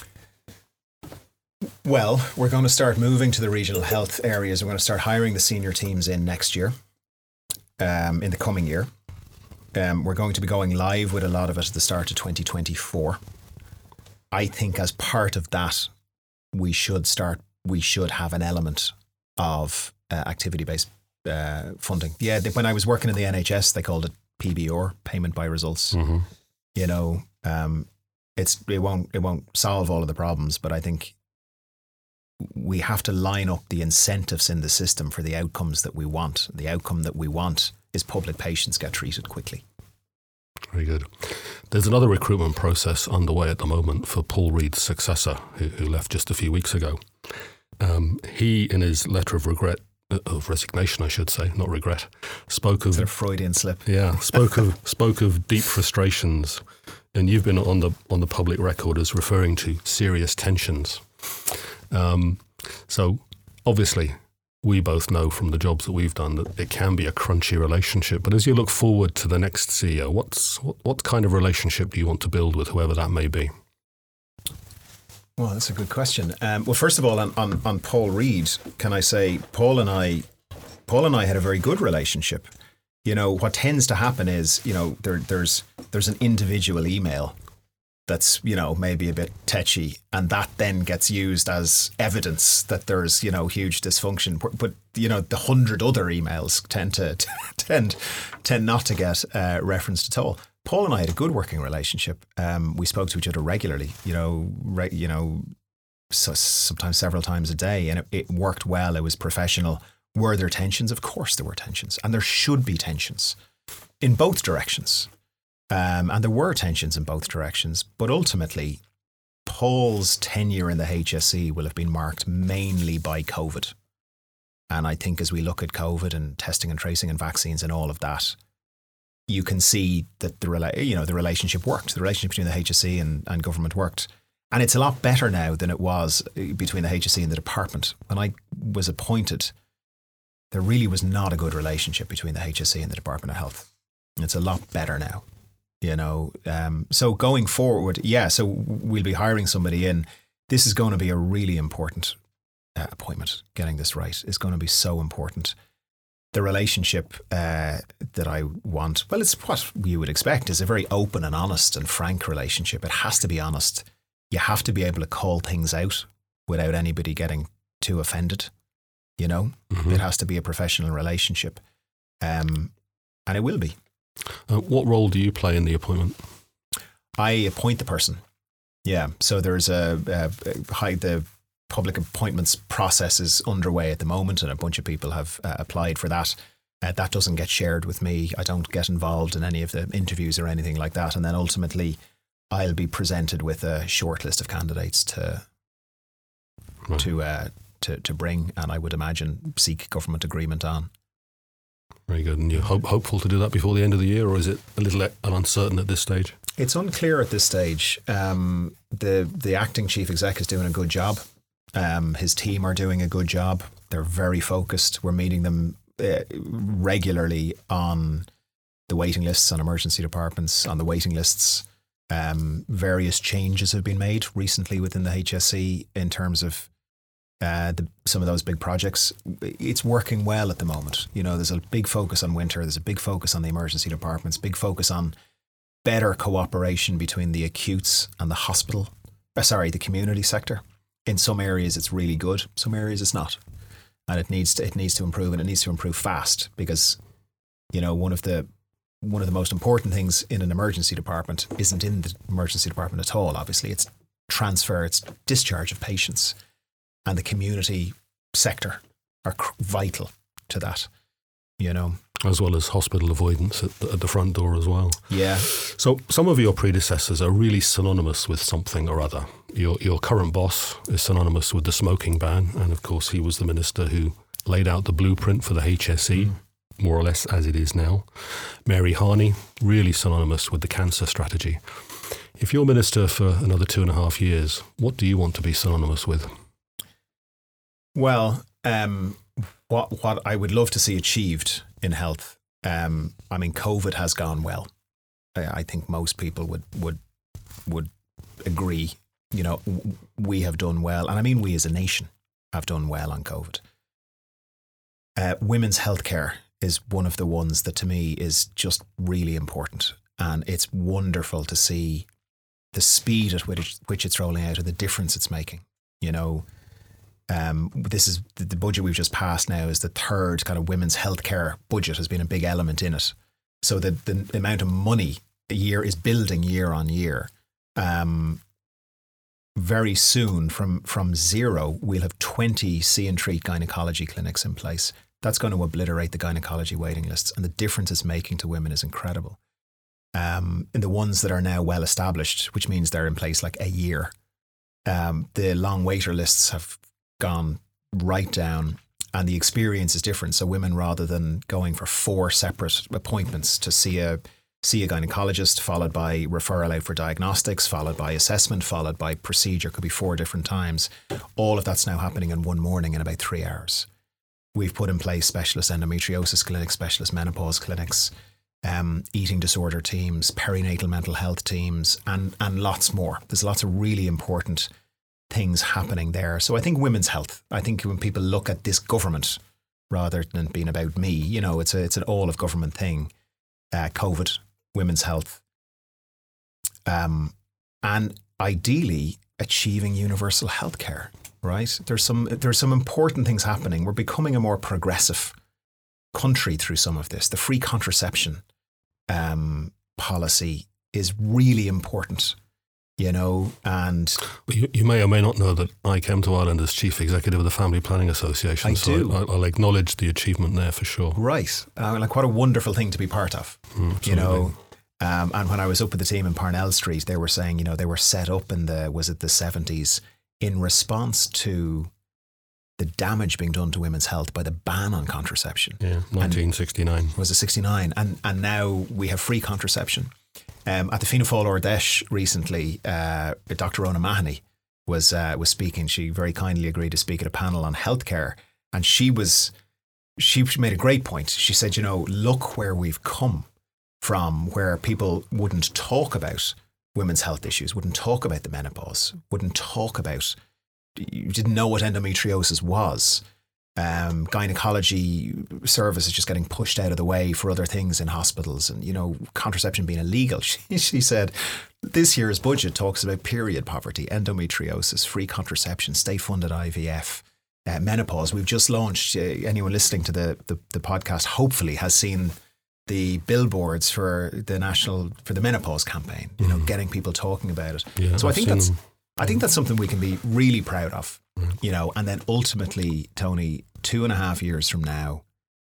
[SPEAKER 2] Well, we're going to start moving to the regional health areas. We're going to start hiring the senior teams in next year, um, in the coming year. Um, we're going to be going live with a lot of it at the start of twenty twenty-four. I think as part of that, we should start, we should have an element of uh, activity-based uh, funding. Yeah, they, when I was working in the N H S, they called it P B R, payment by results. Mm-hmm. You know, um, it's it won't it won't solve all of the problems, but I think we have to line up the incentives in the system for the outcomes that we want. The outcome that we want is public patients get treated quickly.
[SPEAKER 1] Very good. There's another recruitment process underway at the moment for Paul Reid's successor, who, who left just a few weeks ago. Um, he, in his letter of regret, uh, of resignation, I should say, not regret, spoke of...
[SPEAKER 2] Is that a Freudian slip?
[SPEAKER 1] Yeah, spoke of spoke of deep frustrations, and you've been on the on the public record as referring to serious tensions. Um, so obviously we both know from the jobs that we've done that it can be a crunchy relationship, but as you look forward to the next C E O, what's, what, what kind of relationship do you want to build with whoever that may be?
[SPEAKER 2] Well, that's a good question. Um, well, first of all, on, on, on Paul Reid, can I say Paul and I, Paul and I had a very good relationship. You know, what tends to happen is, you know, there, there's, there's an individual email that's, you know, maybe a bit tetchy, and that then gets used as evidence that there's, you know, huge dysfunction. But, but you know, the hundred other emails tend to tend tend not to get uh, referenced at all. Paul and I had a good working relationship. Um, we spoke to each other regularly, you know, re- you know, so sometimes several times a day, and it, it worked well. It was professional. Were there tensions? Of course there were tensions, and there should be tensions in both directions. Um, and there were tensions in both directions, but ultimately, Paul's tenure in the H S E will have been marked mainly by COVID. And I think as we look at COVID and testing and tracing and vaccines and all of that, you can see that the rela- you know the relationship worked. The relationship between the H S E and, and government worked. And it's a lot better now than it was between the H S E and the department. When I was appointed, there really was not a good relationship between the H S E and the Department of Health. It's a lot better now. You know, um, so going forward, yeah, so we'll be hiring somebody in. This is going to be a really important uh, appointment. Getting this right is going to be so important. The relationship uh, that I want, well, it's what you would expect, is a very open and honest and frank relationship. It has to be honest. You have to be able to call things out without anybody getting too offended. You know, mm-hmm. It has to be a professional relationship. Um, and it will be.
[SPEAKER 1] Uh, what role do you play in the appointment?
[SPEAKER 2] I appoint the person. Yeah. So there's a, a, a high, the public appointments process is underway at the moment, and a bunch of people have uh, applied for that. Uh, that doesn't get shared with me. I don't get involved in any of the interviews or anything like that. And then ultimately, I'll be presented with a short list of candidates to right. to uh, to to bring, and I would imagine seek government agreement on.
[SPEAKER 1] Very good. And you're hope, hopeful to do that before the end of the year, or is it a little uncertain at this stage?
[SPEAKER 2] It's unclear at this stage. Um, the the acting chief exec is doing a good job. Um, his team are doing a good job. They're very focused. We're meeting them uh, regularly on the waiting lists, on emergency departments, on the waiting lists. Um, various changes have been made recently within the H S E in terms of uh, the, some of those big projects. It's working well at the moment. You know, there's a big focus on winter. There's a big focus on the emergency departments, big focus on better cooperation between the acutes and the hospital, uh, sorry, the community sector. In some areas it's really good, some areas it's not. And it needs to it needs to improve, and it needs to improve fast, because, you know, one of the one of the most important things in an emergency department isn't in the emergency department at all, obviously. It's transfer, it's discharge of patients. And the community sector are cr- vital to that, you know.
[SPEAKER 1] As well as hospital avoidance at the, at the front door as well.
[SPEAKER 2] Yeah.
[SPEAKER 1] So some of your predecessors are really synonymous with something or other. Your your current boss is synonymous with the smoking ban, and of course he was the minister who laid out the blueprint for the H S E, mm. more or less as it is now. Mary Harney, really synonymous with the cancer strategy. If you're minister for another two and a half years, what do you want to be synonymous with?
[SPEAKER 2] Well, um, what what I would love to see achieved in health, um, I mean, COVID has gone well. I, I think most people would would would agree. You know, w- we have done well, and I mean we as a nation have done well on COVID. Uh, women's healthcare is one of the ones that to me is just really important, and it's wonderful to see the speed at which which it's rolling out and the difference it's making. You know. Um, this is the, the budget we've just passed now is the third kind of women's healthcare budget, has been a big element in it. So the, the amount of money a year is building year on year. Um, very soon, from, from zero, we'll have twenty see and treat gynecology clinics in place. That's going to obliterate the gynecology waiting lists, and the difference it's making to women is incredible. Um, and the ones that are now well established, which means they're in place like a year, um, the long waiter lists have gone right down, and the experience is different. So women, rather than going for four separate appointments to see a see a gynecologist, followed by referral out for diagnostics, followed by assessment, followed by procedure, could be four different times. All of that's now happening in one morning in about three hours. We've put in place specialist endometriosis clinics, specialist menopause clinics, um, eating disorder teams, perinatal mental health teams, and and lots more. There's lots of really important things happening there. So I think women's health, I think when people look at this government, rather than being about me, you know, it's a, it's an all of government thing. Uh, COVID, women's health, um, and ideally achieving universal healthcare. Right? There's some there's some important things happening. We're becoming a more progressive country through some of this. The free contraception um, policy is really important, you know, and...
[SPEAKER 1] Well, you, you may or may not know that I came to Ireland as Chief Executive of the Family Planning Association.
[SPEAKER 2] I
[SPEAKER 1] so
[SPEAKER 2] do.
[SPEAKER 1] I, I'll acknowledge the achievement there for sure.
[SPEAKER 2] Right. Uh, like what a wonderful thing to be part of,
[SPEAKER 1] Mm,
[SPEAKER 2] you know. Um, and when I was up with the team in Parnell Street, they were saying, you know, they were set up in the, was it the seventies, in response to the damage being done to women's health by the ban on contraception.
[SPEAKER 1] Yeah, nineteen sixty-nine.
[SPEAKER 2] And was it sixty-nine? And and now we have free contraception. Um, at the Fianna Fáil Ard Deis recently, uh, Doctor Rona Mahoney was uh, was speaking. She very kindly agreed to speak at a panel on healthcare, and she was she made a great point. She said, you know, look where we've come from, where people wouldn't talk about women's health issues, wouldn't talk about the menopause, wouldn't talk about, you didn't know what endometriosis was. Um, gynecology services just getting pushed out of the way for other things in hospitals, and, you know, contraception being illegal. She, she said this year's budget talks about period poverty, endometriosis, free contraception, state-funded I V F, uh, menopause. We've just launched, uh, anyone listening to the, the, the podcast hopefully has seen the billboards for the national, for the menopause campaign, you know, mm. getting people talking about it.
[SPEAKER 1] Yeah,
[SPEAKER 2] so I've I think that's,
[SPEAKER 1] them.
[SPEAKER 2] I think that's something we can be really proud of,
[SPEAKER 1] mm.
[SPEAKER 2] you know, and then ultimately, Tony, two and a half years from now,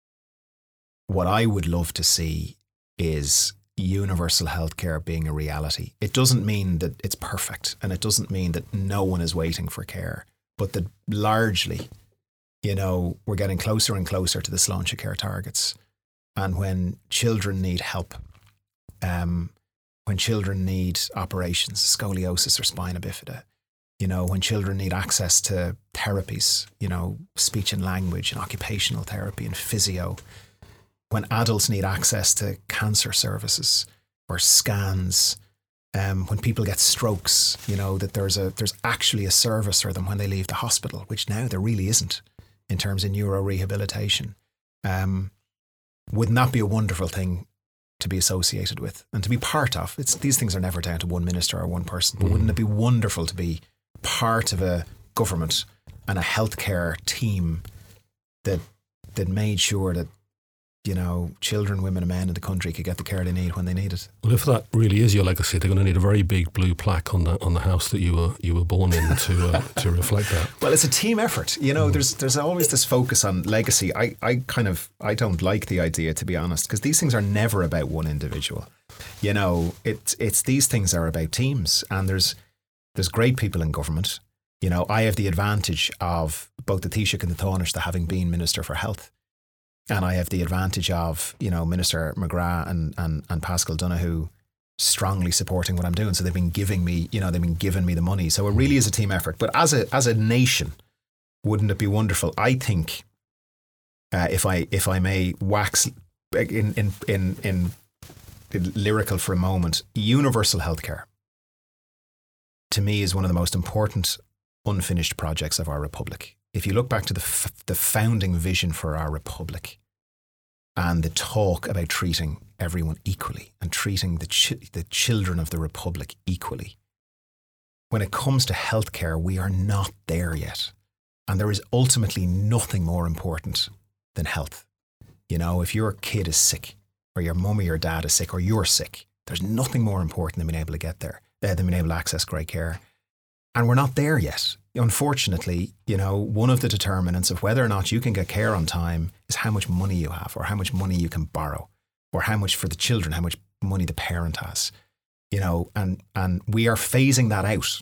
[SPEAKER 2] what I would love to see is universal healthcare being a reality. It doesn't mean that it's perfect, and it doesn't mean that no one is waiting for care, but that largely, you know, we're getting closer and closer to the Sláinte Care targets. And when children need help, um, when children need operations, scoliosis or spina bifida, you know, when children need access to therapies, you know, speech and language and occupational therapy and physio, when adults need access to cancer services or scans, um, when people get strokes, you know, that there's a there's actually a service for them when they leave the hospital, which now there really isn't in terms of neurorehabilitation. Um, Wouldn't that be a wonderful thing to be associated with and to be part of? It's these things are never down to one minister or one person, but mm. wouldn't it be wonderful to be part of a government and a healthcare team that that made sure that, you know, children, women and men in the country could get the care they need when they need it?
[SPEAKER 1] Well, if that really is your legacy, they're going to need a very big blue plaque on the on the house that you were you were born in to uh, to reflect that.
[SPEAKER 2] Well, it's a team effort. You know, mm. there's there's always this focus on legacy. I, I kind of I don't like the idea, to be honest, because these things are never about one individual. You know, it's it's these things are about teams, and there's there's great people in government. You know, I have the advantage of both the Taoiseach and the Taoiseach having been Minister for Health. And I have the advantage of, you know, Minister McGrath and, and, and Pascal Donoghue strongly supporting what I'm doing. So they've been giving me, you know, they've been giving me the money. So it really is a team effort. But as a as a nation, wouldn't it be wonderful? I think, uh, if I if I may wax in in in in, in lyrical for a moment, universal healthcare to me is one of the most important unfinished projects of our republic. If you look back to the f- the founding vision for our republic and the talk about treating everyone equally and treating the ch- the children of the republic equally, when it comes to healthcare, we are not there yet. And there is ultimately nothing more important than health. You know, if your kid is sick or your mum or your dad is sick or you're sick, there's nothing more important than being able to get there, uh, than being able to access great care. And we're not there yet. Unfortunately, you know, one of the determinants of whether or not you can get care on time is how much money you have, or how much money you can borrow, or how much for the children, how much money the parent has, you know, and, and we are phasing that out.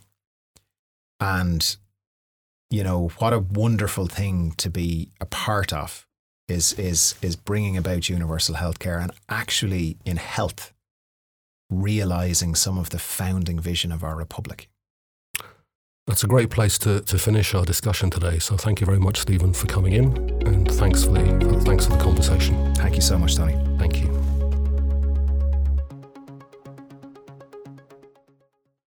[SPEAKER 2] And, you know, what a wonderful thing to be a part of is, is, is bringing about universal healthcare and actually in health, realizing some of the founding vision of our republic.
[SPEAKER 1] That's a great place to, to finish our discussion today. So thank you very much, Stephen, for coming in, and thanks for the thanks for the conversation.
[SPEAKER 2] Thank you so much, Tony.
[SPEAKER 1] Thank you.